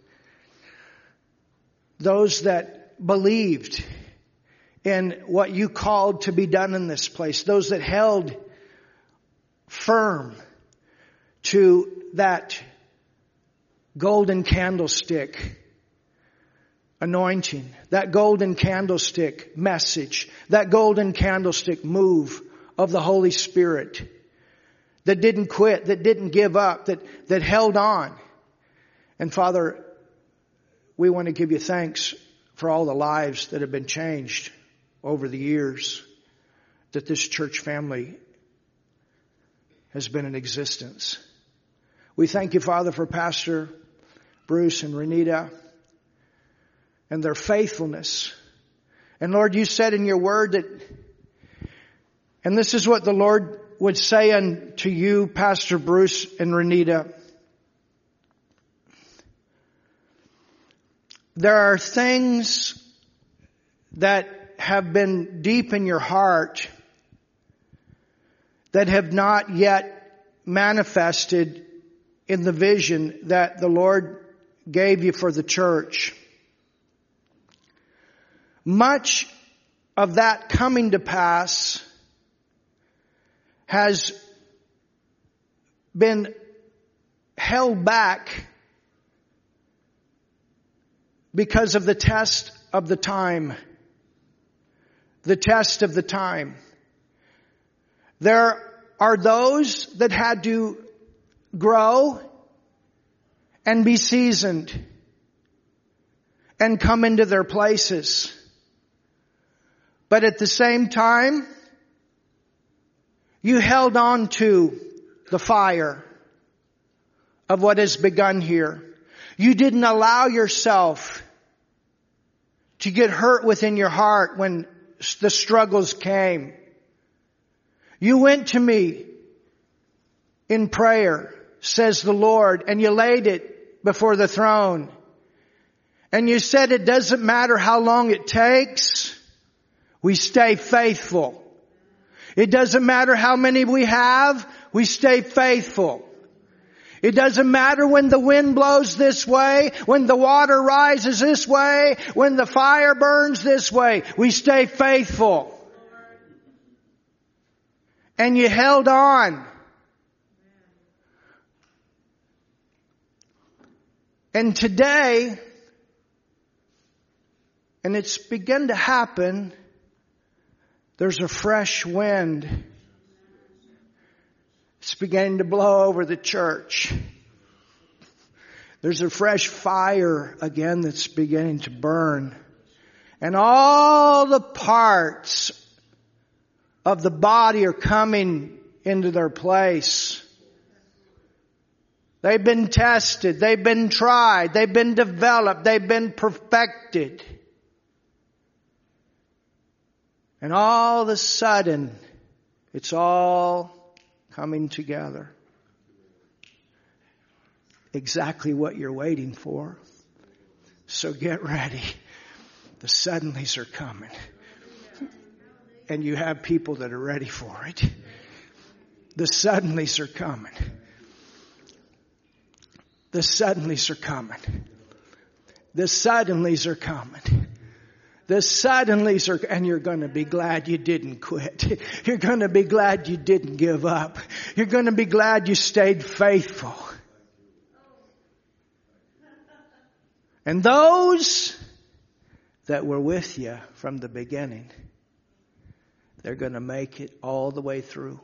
Those that believed in what you called to be done in this place. Those that held firm to that golden candlestick anointing, that golden candlestick message, that golden candlestick move of the Holy Spirit, that didn't quit, that didn't give up, that, that held on. And Father, we want to give you thanks for all the lives that have been changed over the years that this church family has been in existence. We thank you, Father, for Pastor Bruce and Renita and their faithfulness. And Lord, you said in your word that, and this is what the Lord would say unto you, Pastor Bruce and Renita, there are things that have been deep in your heart that have not yet manifested in the vision that the Lord gave you for the church. Much of that coming to pass has been held back because of the test of the time. The test of the time. There are those that had to grow and be seasoned and come into their places. But at the same time, you held on to the fire of what has begun here. You didn't allow yourself to get hurt within your heart when the struggles came. You went to me in prayer, says the Lord, and you laid it before the throne. And you said it doesn't matter how long it takes, we stay faithful. It doesn't matter how many we have, we stay faithful. It doesn't matter when the wind blows this way, when the water rises this way, when the fire burns this way. We stay faithful. And you held on. And today, and it's begun to happen, there's a fresh wind. It's beginning to blow over the church. There's a fresh fire again that's beginning to burn. And all the parts of the body are coming into their place. They've been tested. They've been tried. They've been developed. They've been perfected. And all of a sudden, it's all coming together. Exactly what you're waiting for. So get ready. The suddenlies are coming. And you have people that are ready for it. The suddenlies are coming. The suddenlies are coming. The suddenlies are coming. The suddenlies are, and you're going to be glad you didn't quit. You're going to be glad you didn't give up. You're going to be glad you stayed faithful. And those that were with you from the beginning, they're going to make it all the way through.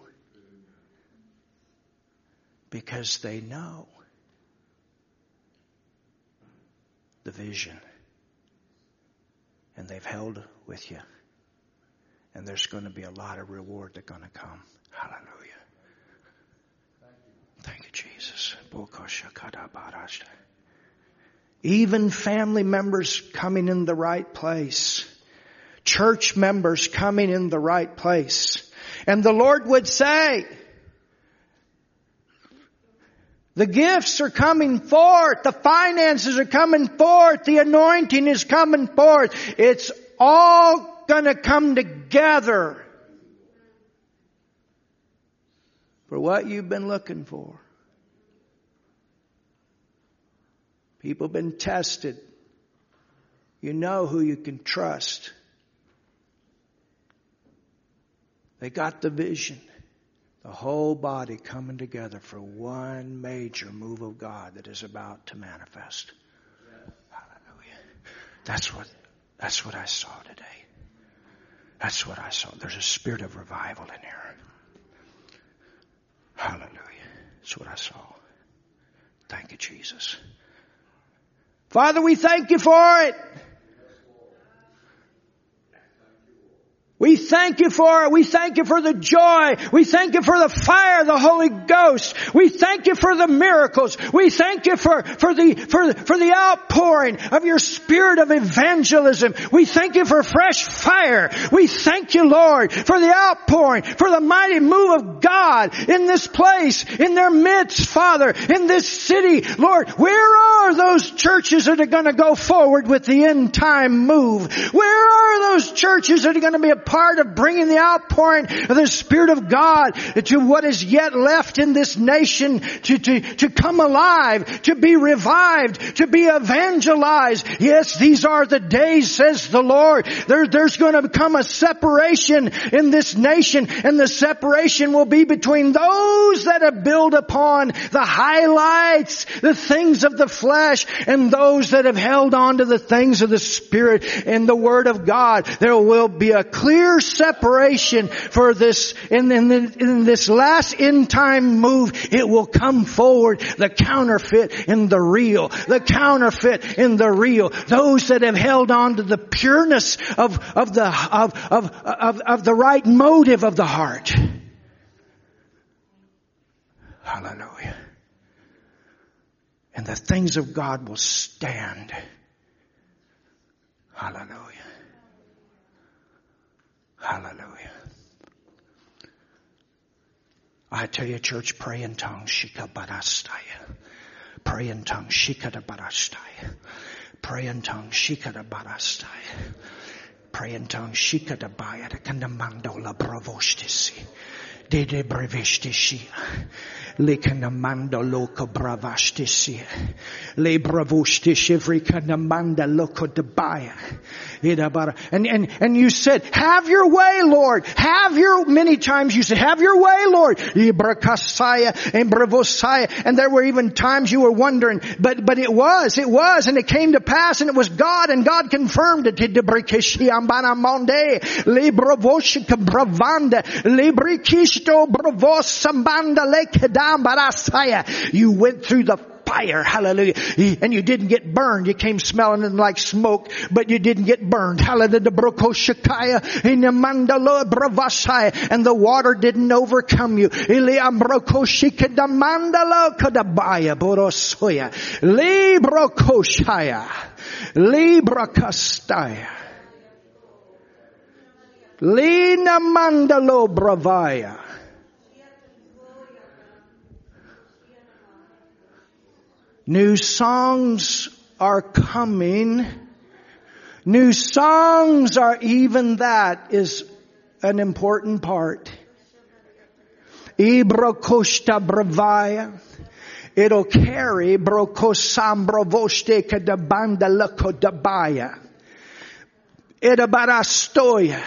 Because they know the vision. And they've held with you. And there's going to be a lot of reward that's going to come. Hallelujah. Thank you, Jesus. Even family members coming in the right place. Church members coming in the right place. And the Lord would say, the gifts are coming forth. The finances are coming forth. The anointing is coming forth. It's all going to come together for what you've been looking for. People have been tested. You know who you can trust. They got the vision. The whole body coming together for one major move of God that is about to manifest. Yes. Hallelujah. That's what, that's what I saw today. That's what I saw. There's a spirit of revival in here. Hallelujah. That's what I saw. Thank you, Jesus. Father, we thank you for it. We thank you for it. We thank you for the joy. We thank you for the fire of the Holy Ghost. We thank you for the miracles. We thank you for, for the, for, for the outpouring of your spirit of evangelism. We thank you for fresh fire. We thank you, Lord, for the outpouring, for the mighty move of God in this place, in their midst, Father, in this city. Lord, where are those churches that are going to go forward with the end time move? Where are those churches that are going to be a part of bringing the outpouring of the Spirit of God to what is yet left in this nation to, to, to come alive, to be revived, to be evangelized. Yes, these are the days, says the Lord. There, there's going to become a separation in this nation, and the separation will be between those that have built upon the highlights, the things of the flesh, and those that have held on to the things of the Spirit and the Word of God. There will be a clear separation for this, in, in, in this last end time move. It will come forward, the counterfeit and the real, the counterfeit and the real. Those that have held on to the pureness of, of the, of, of, of, of the right motive of the heart. Hallelujah. And the things of God will stand. Hallelujah. Hallelujah. I tell you, church, pray in tongues. Shika barastaya. Pray in tongues. Shika da barastaya. Pray in tongues. Shika da barastaya. Pray in tongues. Shika da baya. Da kandamando la bravostisi. De de brevestisi. Likanamanda loco bravastisi. Le bravostisi. Every kanamanda loco de baya. And, and, and you said, have your way, Lord. Have your, many times you said, have your way, Lord. And there were even times you were wondering, but, but it was, it was, and it came to pass, and it was God, and God confirmed it. You went through the fire, hallelujah, and you didn't get burned. You came smelling like smoke, but you didn't get burned. Hallelujah. And the water didn't overcome you. Lina mandalo bravaya. New songs are coming. New songs are, even that is an important part. Ibrokoshta bravaya. It'll carry brokosambrovoste kadabanda lakodabaya. Idabarastoya.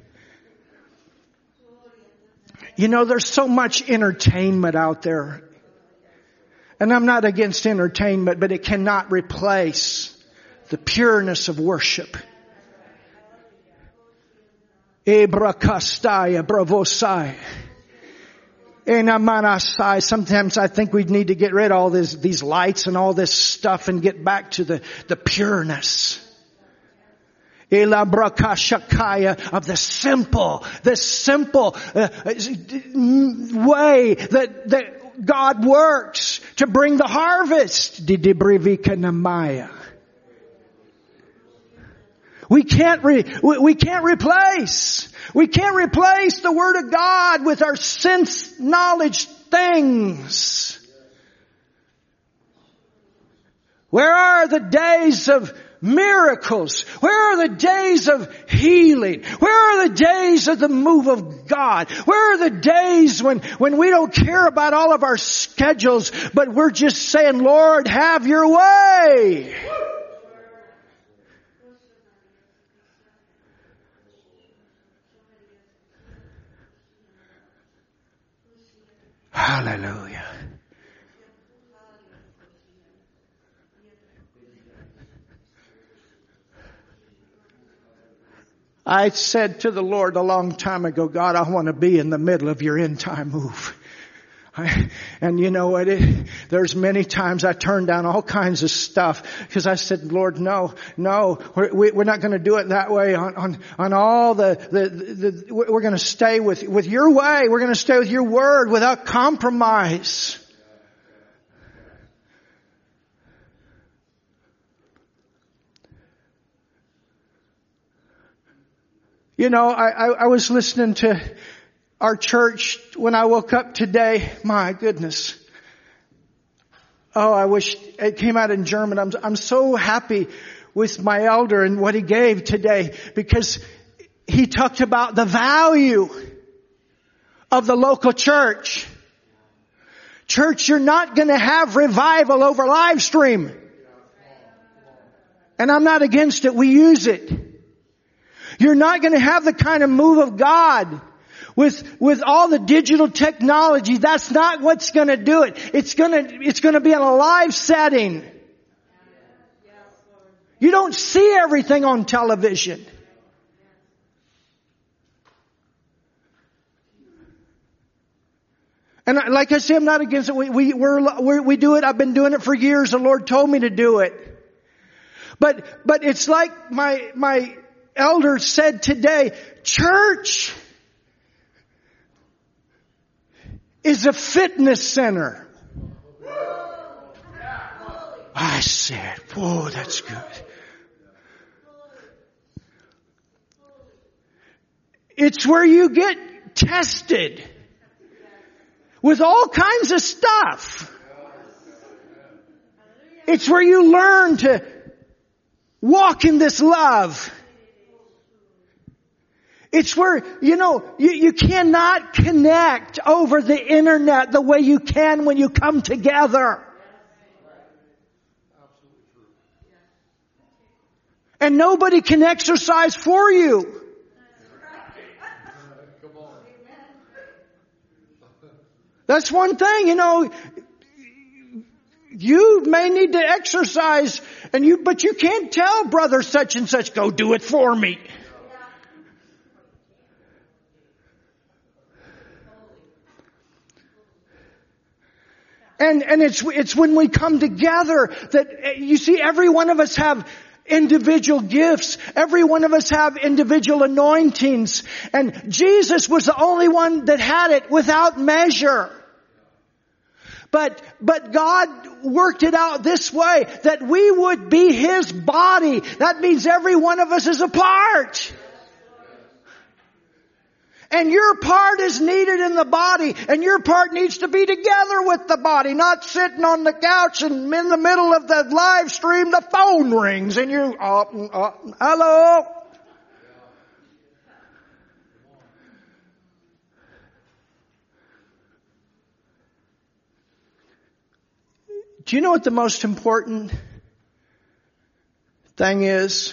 You know, there's so much entertainment out there. And I'm not against entertainment, but it cannot replace the pureness of worship. Ebrakastaya bravosai. Enamanasai. Sometimes I think we need to get rid of all this, these lights and all this stuff and get back to the, the pureness. Elabrakashakaya of the simple, the simple uh, way that, that God works to bring the harvest. Didibrivikanamaya. We can't re, we, we can't replace. We can't replace the Word of God with our sense knowledge things. Where are the days of miracles? Where are the days of healing? Where are the days of the move of God? Where are the days when, when we don't care about all of our schedules, but we're just saying, Lord, have your way. Hallelujah. I said to the Lord a long time ago, God, I want to be in the middle of your end time move. I, and you know what? It, there's many times I turned down all kinds of stuff because I said, Lord, no, no, we're, we're not going to do it that way on, on, on all the, the, the, the we're going to stay with, with your way. We're going to stay with your word without compromise. You know, I, I, I was listening to our church when I woke up today. My goodness. Oh, I wish it came out in German. I'm, I'm so happy with my elder and what he gave today because he talked about the value of the local church. Church, you're not going to have revival over live stream. And I'm not against it. We use it. You're not going to have the kind of move of God with, with all the digital technology. That's not what's going to do it. It's going to, it's going to be in a live setting. You don't see everything on television. And like I say, I'm not against it. We, we, we're, we're, we do it. I've been doing it for years. The Lord told me to do it. But, but it's like my, my elder said today, church is a fitness center. I said, whoa, that's good. It's where you get tested with all kinds of stuff. It's where you learn to walk in this love. It's where, you know, you, you cannot connect over the internet the way you can when you come together. And nobody can exercise for you. That's one thing, you know, you may need to exercise and you, but you can't tell brother such and such, go do it for me. And, and it's, it's when we come together that, you see, every one of us have individual gifts. Every one of us have individual anointings. And Jesus was the only one that had it without measure. But, but God worked it out this way, that we would be His body. That means every one of us is a part. And your part is needed in the body, and your part needs to be together with the body, not sitting on the couch and in the middle of the live stream, the phone rings and you, oh, oh, hello. Do you know what the most important thing is?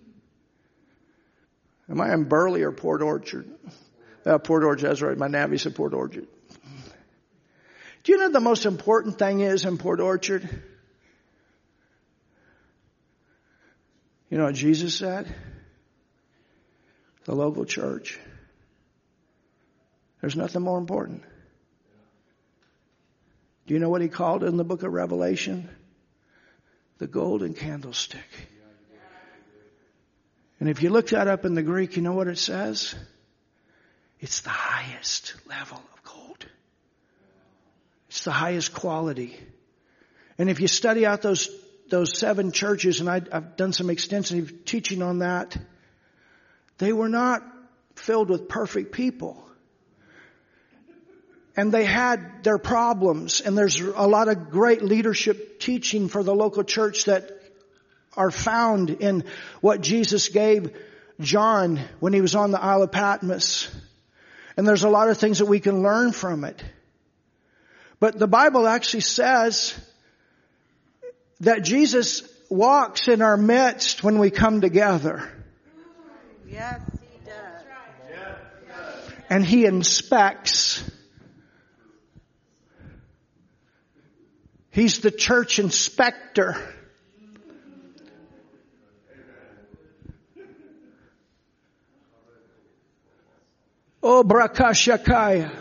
Am I in Burley or Port Orchard? Uh, Port Orchard, that's right. My Navy said Port Orchard. Do you know what the most important thing is in Port Orchard? You know what Jesus said? The local church. There's nothing more important. Do you know what he called it in the book of Revelation? The golden candlestick. And if you look that up in the Greek, you know what it says? It's the highest level of gold. It's the highest quality. And if you study out those those seven churches, and I, I've done some extensive teaching on that, they were not filled with perfect people. And they had their problems. And there's a lot of great leadership teaching for the local church that are found in what Jesus gave John when he was on the Isle of Patmos. And there's a lot of things that we can learn from it. But the Bible actually says that Jesus walks in our midst when we come together. Yes, he does. And he inspects. He's the church inspector. Oh, Brakashakaya.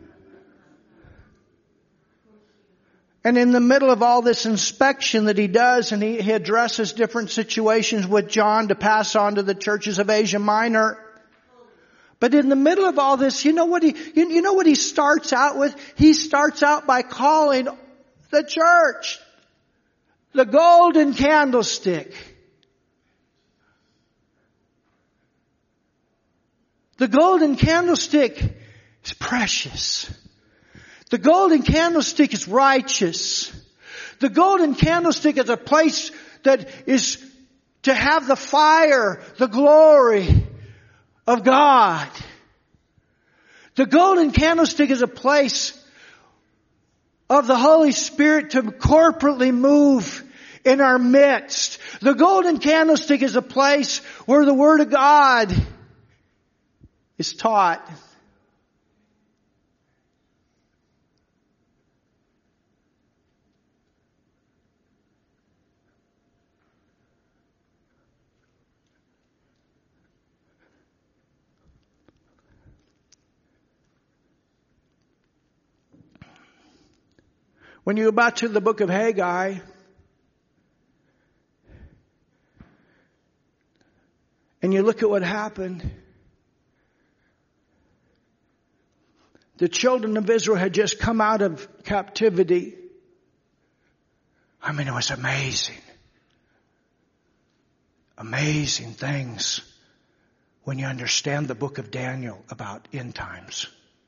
And in the middle of all this inspection that he does, and he, he addresses different situations with John to pass on to the churches of Asia Minor. But in the middle of all this, you know what he, you, you know what he starts out with? He starts out by calling the church the golden candlestick. The golden candlestick is precious. The golden candlestick is righteous. The golden candlestick is a place that is to have the fire, the glory of God. The golden candlestick is a place of the Holy Spirit to corporately move in our midst. The golden candlestick is a place where the Word of God is taught. When you go back to the book of Haggai, and you look at what happened, the children of Israel had just come out of captivity. I mean, it was amazing. Amazing things when you understand the book of Daniel about end times.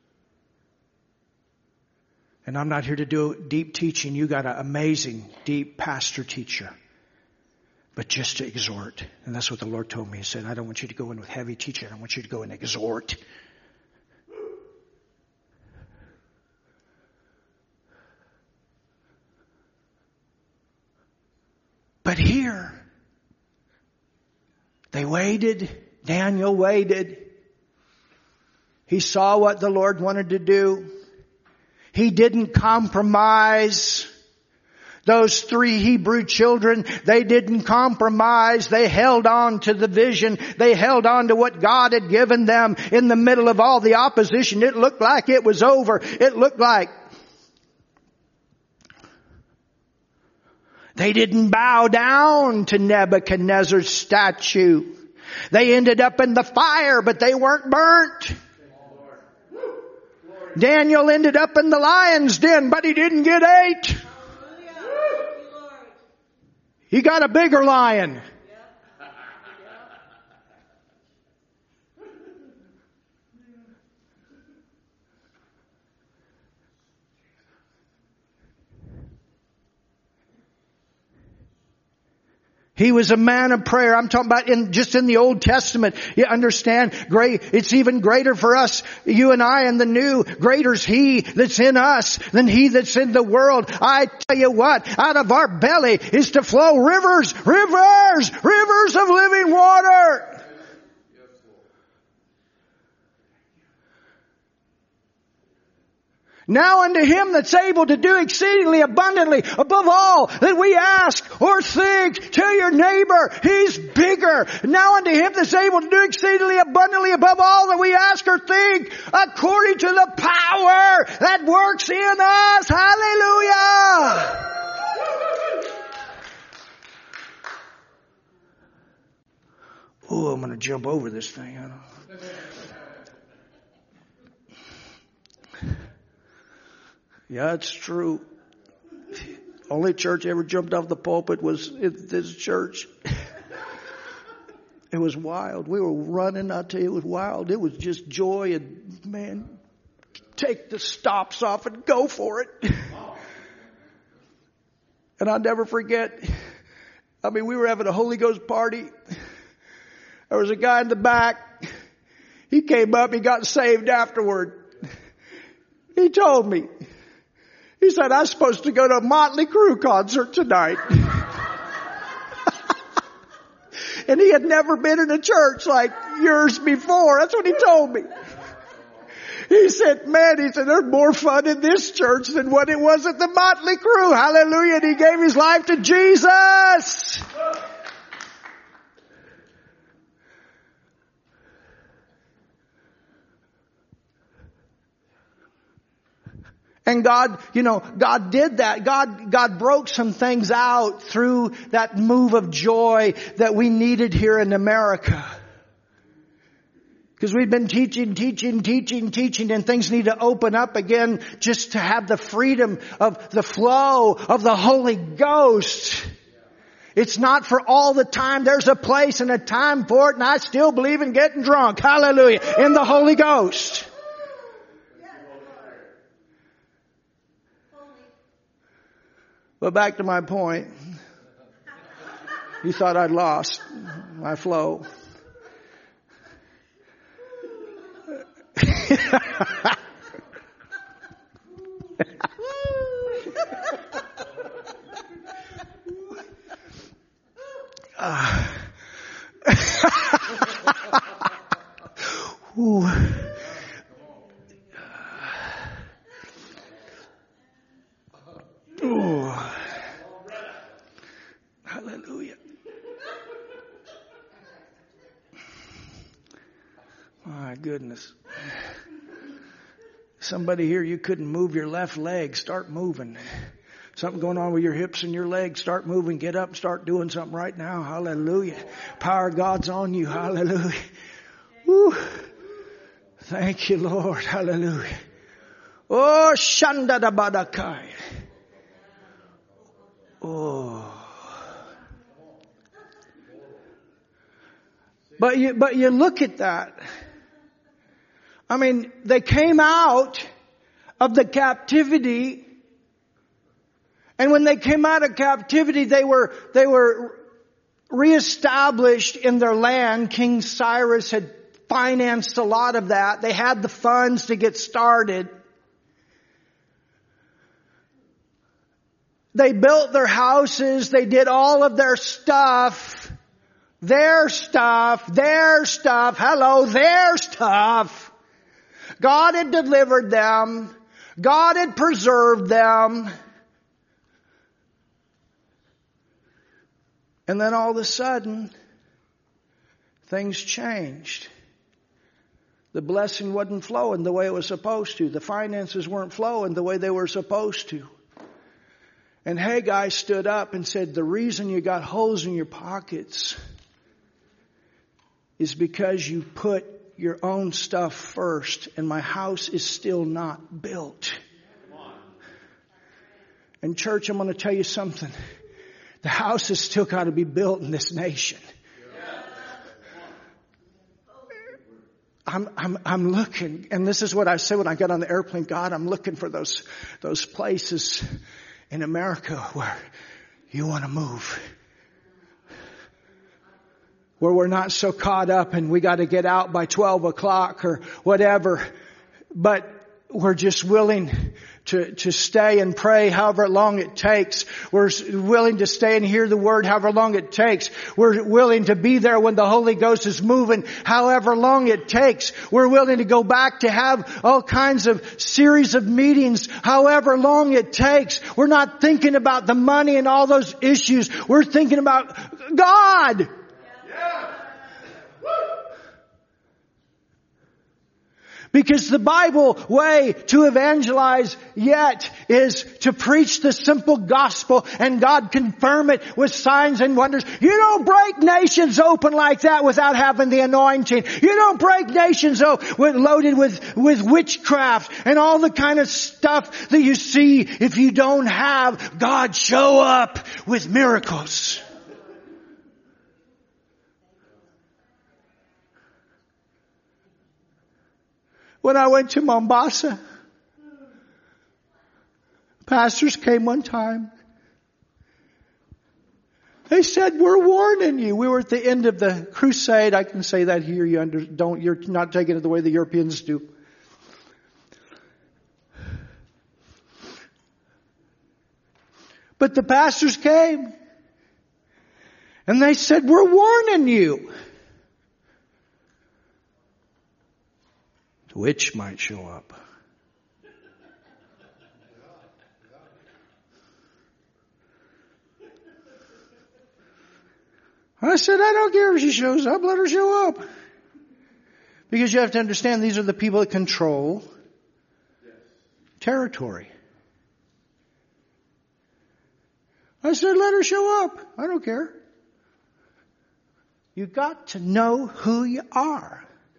And I'm not here to do deep teaching. You got an amazing, deep pastor teacher. But just to exhort. And that's what the Lord told me. He said, I don't want you to go in with heavy teaching. I want you to go and exhort. But here, they waited. Daniel waited. He saw what the Lord wanted to do. He didn't compromise. Those three Hebrew children, they didn't compromise. They held on to the vision. They held on to what God had given them in the middle of all the opposition. It looked like it was over. It looked like they didn't bow down to Nebuchadnezzar's statue. They ended up in the fire, but they weren't burnt. Daniel ended up in the lion's den, but he didn't get ate. He got a bigger lion. He was a man of prayer. I'm talking about in, just in the Old Testament. You understand? Great. It's even greater for us, you and I in the new. Greater is He that's in us than he that's in the world. I tell you what, out of our belly is to flow rivers, rivers, rivers of living water. Now unto him that's able to do exceedingly abundantly above all that we ask or think. Tell your neighbor, he's bigger. Now unto him that's able to do exceedingly abundantly above all that we ask or think, according to the power that works in us. Hallelujah! Oh, I'm going to jump over this thing. I don't know. Yeah, it's true. Only church ever jumped off the pulpit was this church. It was wild. We were running, I tell you, it was wild. It was just joy and, man, take the stops off and go for it. And I'll never forget, I mean, we were having a Holy Ghost party. There was a guy in the back. He came up, he got saved afterward. He told me, he said, I'm supposed to go to a Motley Crue concert tonight. And he had never been in a church like yours before. That's what he told me. He said, man, he said, there's more fun in this church than what it was at the Motley Crue. Hallelujah. And he gave his life to Jesus. And God, you know, God did that. God, God broke some things out through that move of joy that we needed here in America. Because we've been teaching, teaching, teaching, teaching, and things need to open up again just to have the freedom of the flow of the Holy Ghost. It's not for all the time. There's a place and a time for it, and I still believe in getting drunk. Hallelujah. In the Holy Ghost. But back to my point. You thought I'd lost my flow. uh. Ooh. Ooh. Hallelujah. My goodness. Somebody here, you couldn't move your left leg. Start moving. Something going on with your hips and your legs. Start moving. Get up and start doing something right now. Hallelujah. Power of God's on you. Hallelujah. Woo. Thank you, Lord. Hallelujah. Oh, Shanda da Badakai. Oh. But you, but you look at that. I mean, they came out of the captivity, and when they came out of captivity, they were, they were reestablished in their land. King Cyrus had financed a lot of that. They had the funds to get started. They built their houses. They did all of their stuff. Their stuff. Their stuff. Hello, their stuff. God had delivered them. God had preserved them. And then all of a sudden, things changed. The blessing wasn't flowing the way it was supposed to. The finances weren't flowing the way they were supposed to. And Haggai stood up and said, the reason you got holes in your pockets is because you put your own stuff first, and my house is still not built. And church, I'm going to tell you something. The house has still got to be built in this nation. I'm, I'm, I'm looking, and this is what I said when I got on the airplane. God, I'm looking for those, those places in America where you want to move. Where we're not so caught up and we got to get out by twelve o'clock or whatever. But we're just willing to, to stay and pray however long it takes. We're willing to stay and hear the word however long it takes. We're willing to be there when the Holy Ghost is moving however long it takes. We're willing to go back to have all kinds of series of meetings however long it takes. We're not thinking about the money and all those issues. We're thinking about God. Yeah. Because the Bible way to evangelize yet is to preach the simple gospel and God confirm it with signs and wonders. You don't break nations open like that without having the anointing. You don't break nations open loaded with, with witchcraft and all the kind of stuff that you see if you don't have God show up with miracles. When I went to Mombasa, pastors came one time. They said, we're warning you. We were at the end of the crusade. I can say that here. You under, don't, you're not taking it the way the Europeans do. But the pastors came. And they said, we're warning you. The witch might show up. I said, I don't care if she shows up, let her show up. Because you have to understand these are the people that control territory. I said, let her show up. I don't care. You got to know who you are.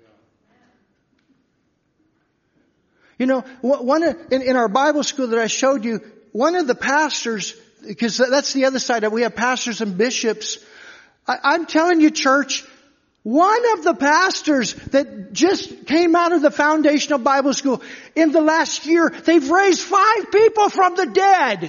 You know, one of, in, in our Bible school that I showed you, one of the pastors, because that's the other side of it, we have pastors and bishops. I, I'm telling you, church, one of the pastors that just came out of the foundational Bible school, in the last year, they've raised five people from the dead.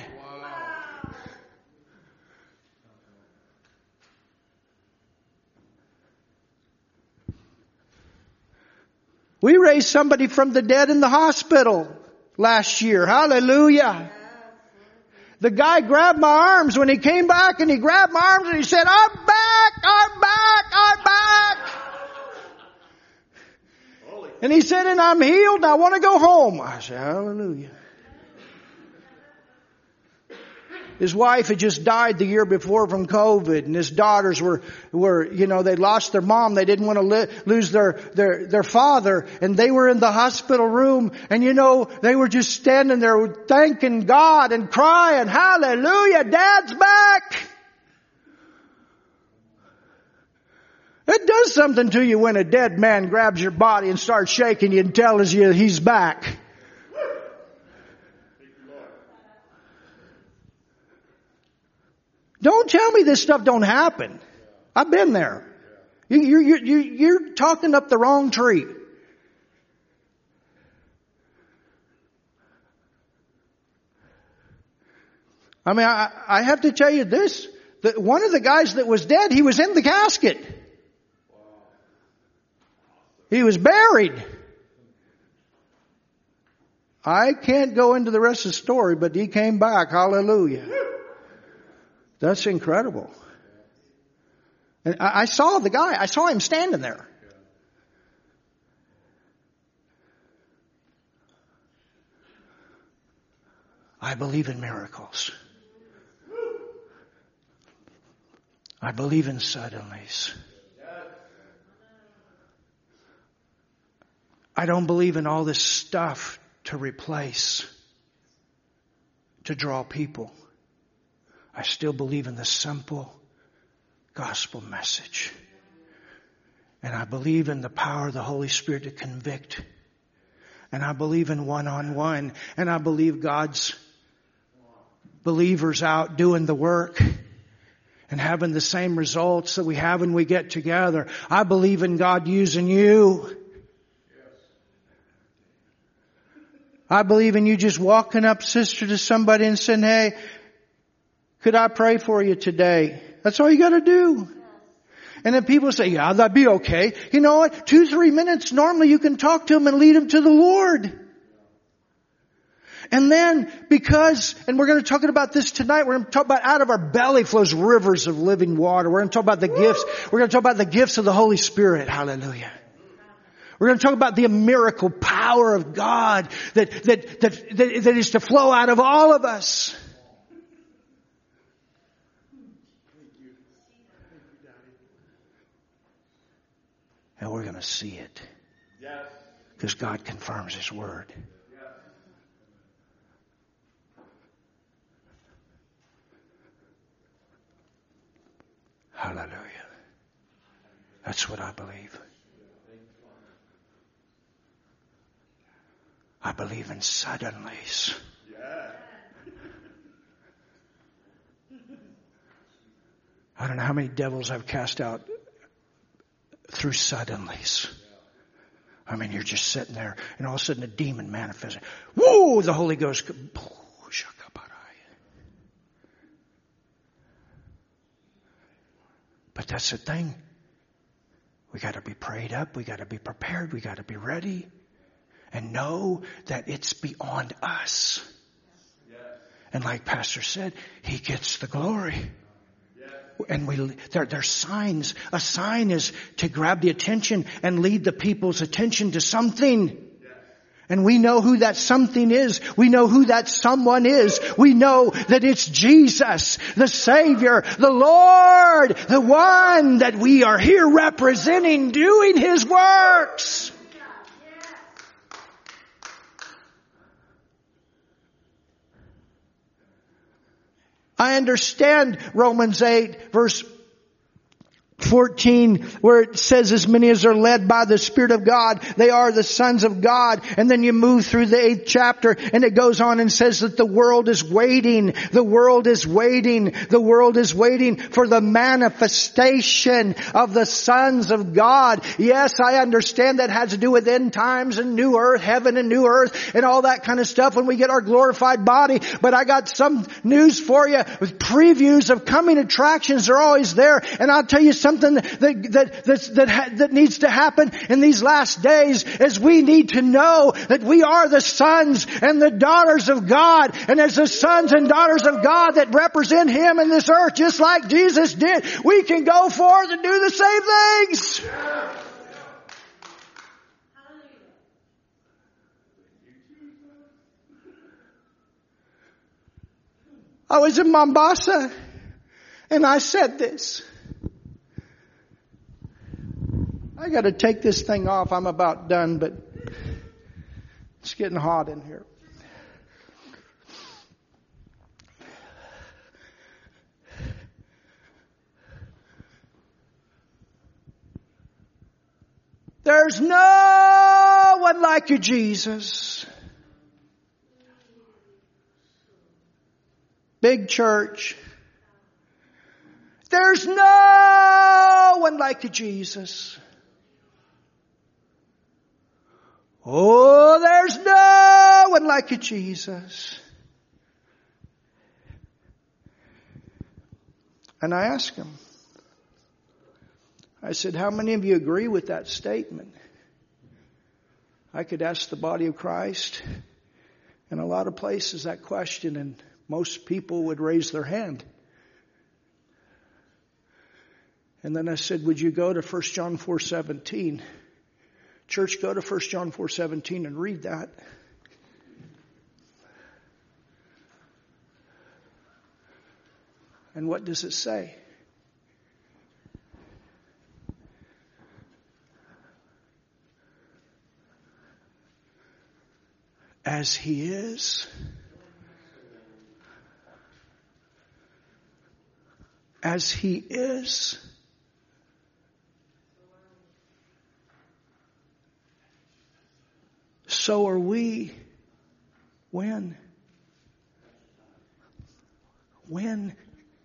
We raised somebody from the dead in the hospital last year. Hallelujah. The guy grabbed my arms when he came back and he grabbed my arms and he said, I'm back, I'm back, I'm back. And he said, and I'm healed and I want to go home. I said, hallelujah. His wife had just died the year before from COVID, and his daughters were, were, you know, they lost their mom. They didn't want to li- lose their, their, their father, and they were in the hospital room, and you know, they were just standing there thanking God and crying, hallelujah, Dad's back. It does something to you when a dead man grabs your body and starts shaking you and tells you he's back. Don't tell me this stuff don't happen. I've been there. You, you, you, you, you're talking up the wrong tree. I mean, I, I have to tell you this. That one of the guys that was dead, he was in the casket. He was buried. I can't go into the rest of the story, but he came back. Hallelujah. That's incredible. And I, I saw the guy. I saw him standing there. I believe in miracles. I believe in suddenlies. I don't believe in all this stuff to replace, to draw people. I still believe in the simple gospel message. And I believe in the power of the Holy Spirit to convict. And I believe in one-on-one. And I believe God's believers out doing the work and having the same results that we have when we get together. I believe in God using you. I believe in you just walking up, sister, to somebody and saying, hey, could I pray for you today? That's all you got to do. And then people say, yeah, that'd be okay. You know what? Two, three minutes, normally you can talk to them and lead them to the Lord. And then because, and we're going to talk about this tonight, we're going to talk about out of our belly flows rivers of living water. We're going to talk about the gifts. We're going to talk about the gifts of the Holy Spirit. Hallelujah. We're going to talk about the miracle power of God that, that, that, that, that is to flow out of all of us. And we're going to see it. Because God confirms His word. Hallelujah. That's what I believe. I believe in suddenlies. I don't know how many devils I've cast out through suddenlies. I mean, you're just sitting there and all of a sudden a demon manifests. Whoa, the Holy Ghost. But that's the thing. We got to be prayed up. We got to be prepared. We got to be ready. And know that it's beyond us. And like Pastor said, He gets the glory. And we, there, there's signs. A sign is to grab the attention and lead the people's attention to something. And we know who that something is. We know who that someone is. We know that it's Jesus, the Savior, the Lord, the one that we are here representing, doing His works. I understand Romans eight verse fourteen, where it says, as many as are led by the Spirit of God, they are the sons of God. And then you move through the eighth chapter and it goes on and says that the world is waiting. The world is waiting. The world is waiting for the manifestation of the sons of God. Yes, I understand that has to do with end times and new earth, heaven and new earth and all that kind of stuff when we get our glorified body. But I got some news for you with previews of coming attractions. They're always there. And I'll tell you something that, that, that, that, that needs to happen in these last days is we need to know that we are the sons and the daughters of God. And as the sons and daughters of God that represent Him in this earth, just like Jesus did, we can go forth and do the same things. I was in Mombasa and I said this. I got to take this thing off. I'm about done, but it's getting hot in here. There's no one like you, Jesus. Big church. There's no one like you, Jesus. Oh, there's no one like you, Jesus. And I asked him, I said, how many of you agree with that statement? I could ask the body of Christ in a lot of places that question, and most people would raise their hand. And then I said, would you go to First John four seventeen? Church, go to First John four seventeen and read that. And what does it say? As He is, as He is, so are we. When? When?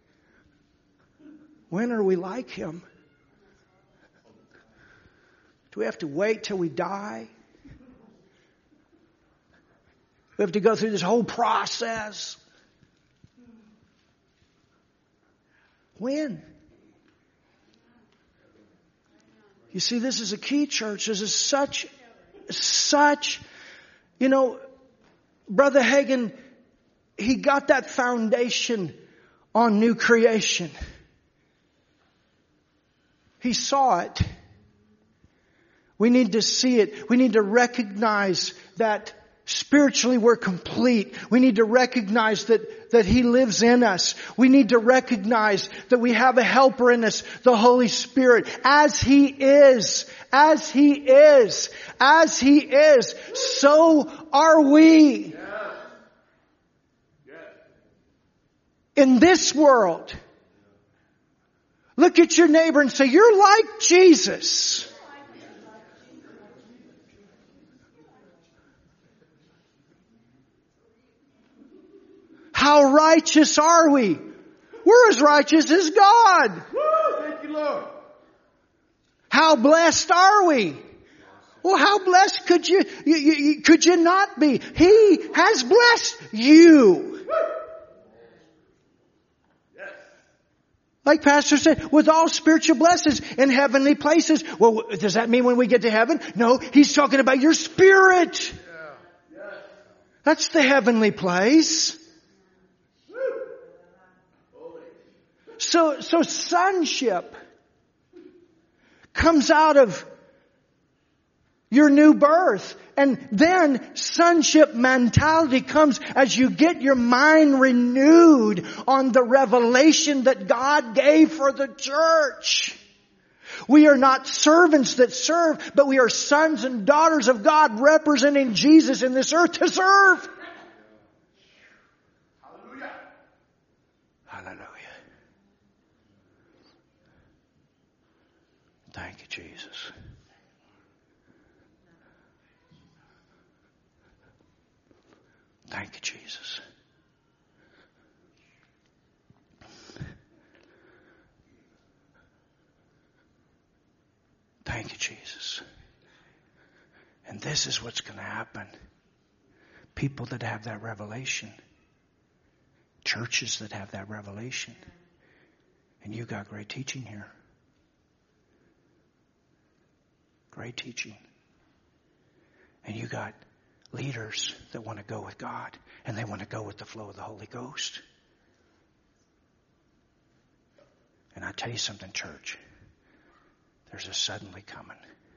When are we like Him? Do we have to wait till we die? We have to go through this whole process. When? You see, this is a key, church. This is such, such, you know, Brother Hagin, he got that foundation on new creation. He saw it. We need to see it. We need to recognize that spiritually we're complete. We need to recognize that, that He lives in us. We need to recognize that we have a helper in us, the Holy Spirit. As He is, as He is, as He is, so are we. In this world. Look at your neighbor and say, you're like Jesus. How righteous are we? We're as righteous as God. Woo! Thank you, Lord. How blessed are we? Well, how blessed could you, you, you could you not be? He has blessed you. Like Pastor said, with all spiritual blessings in heavenly places. Well, does that mean when we get to heaven? No, He's talking about your spirit. Yeah. That's the heavenly place. So, so sonship comes out of your new birth. And then sonship mentality comes as you get your mind renewed on the revelation that God gave for the church. We are not servants that serve, but we are sons and daughters of God representing Jesus in this earth to serve. Hallelujah. Hallelujah. Thank you, Jesus. Thank you, Jesus. Thank you, Jesus. And this is what's going to happen. People that have that revelation. Churches that have that revelation. And you got great teaching here. Great teaching. And you got leaders that want to go with God and they want to go with the flow of the Holy Ghost. And I tell you something, church. There's a suddenly coming.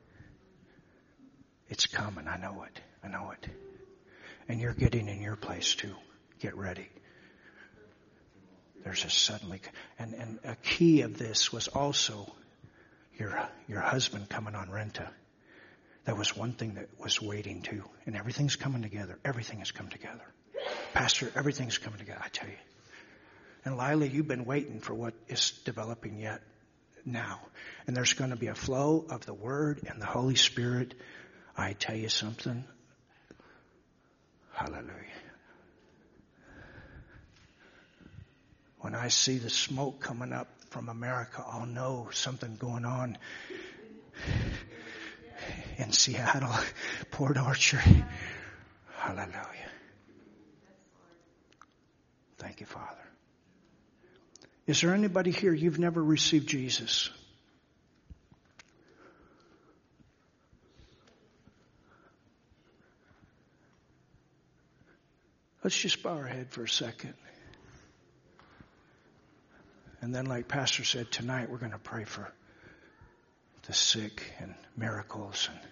It's coming. I know it. I know it. And you're getting in your place too. Get ready. There's a suddenly, and, and a key of this was also your, your husband coming on Renta. That was one thing that was waiting too. And everything's coming together. Everything has come together. Pastor, everything's coming together, I tell you. And Lila, you've been waiting for what is developing yet now. And there's going to be a flow of the Word and the Holy Spirit. I tell you something. Hallelujah. When I see the smoke coming up from America, I'll know something going on in Seattle, Port Arthur. Hallelujah. Thank you, Father. Is there anybody here, you've never received Jesus? Let's just bow our head for a second. And then, like Pastor said, tonight we're going to pray for the sick and miracles. And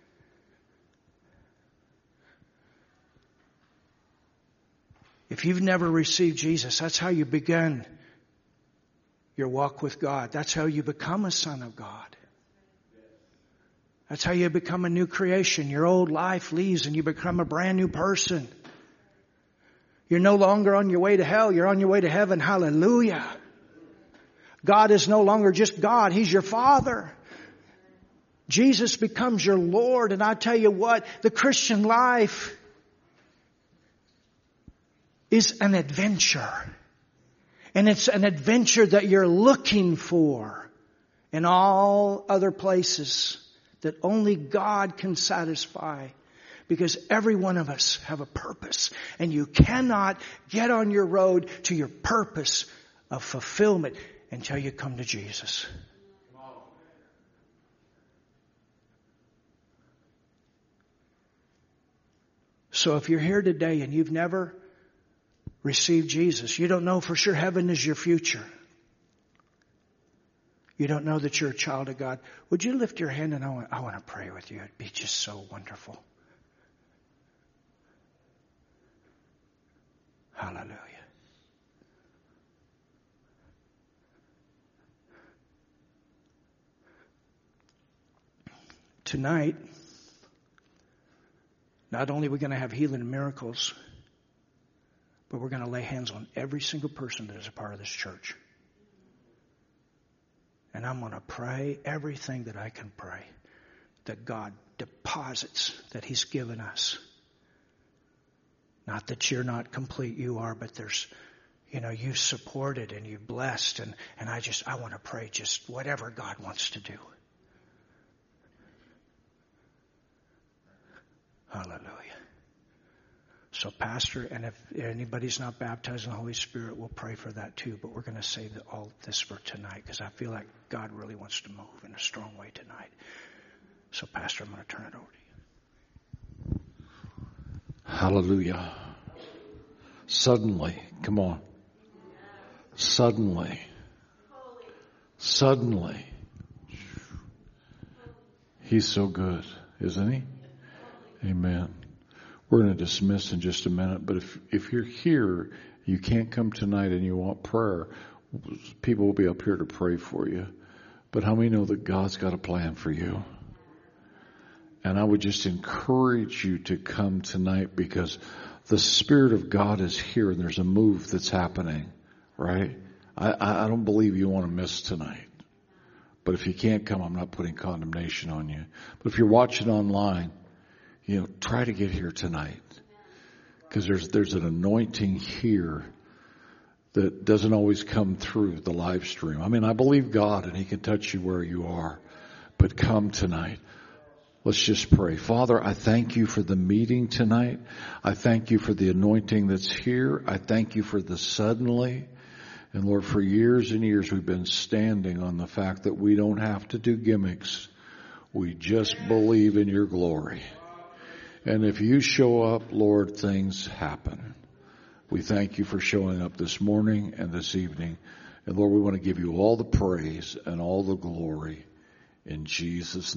if you've never received Jesus, that's how you begin your walk with God. That's how you become a son of God. That's how you become a new creation. Your old life leaves and you become a brand new person. You're no longer on your way to hell. You're on your way to heaven. Hallelujah. God is no longer just God. He's your Father. Jesus becomes your Lord. And I tell you what, the Christian life is an adventure. And it's an adventure that you're looking for in all other places that only God can satisfy. Because every one of us have a purpose. And you cannot get on your road to your purpose of fulfillment until you come to Jesus. So if you're here today and you've never received Jesus, you don't know for sure heaven is your future. You don't know that you're a child of God. Would you lift your hand and I want, I want to pray with you. It'd be just so wonderful. Hallelujah. Tonight, not only are we going to have healing and miracles, but we're going to lay hands on every single person that is a part of this church. And I'm going to pray everything that I can pray, that God deposits that He's given us. Not that you're not complete, you are, but there's, you know, you've supported and you've blessed. And, and I just, I want to pray just whatever God wants to do. Hallelujah. So, Pastor, and if anybody's not baptized in the Holy Spirit, we'll pray for that too. But we're going to save all this for tonight because I feel like God really wants to move in a strong way tonight. So, Pastor, I'm going to turn it over to you. Hallelujah. Suddenly, come on. Suddenly. Suddenly. He's so good, isn't He? Amen. We're going to dismiss in just a minute, but if if you're here, you can't come tonight and you want prayer, people will be up here to pray for you. But how many know that God's got a plan for you? And I would just encourage you to come tonight because the Spirit of God is here and there's a move that's happening, right? I, I don't believe you want to miss tonight. But if you can't come, I'm not putting condemnation on you. But if you're watching online, you know, try to get here tonight. Because there's there's an anointing here that doesn't always come through the live stream. I mean, I believe God and He can touch you where you are. But come tonight. Let's just pray. Father, I thank you for the meeting tonight. I thank you for the anointing that's here. I thank you for the suddenly. And Lord, for years and years we've been standing on the fact that we don't have to do gimmicks. We just believe in your glory. And if you show up, Lord, things happen. We thank you for showing up this morning and this evening. And Lord, we want to give you all the praise and all the glory in Jesus' name.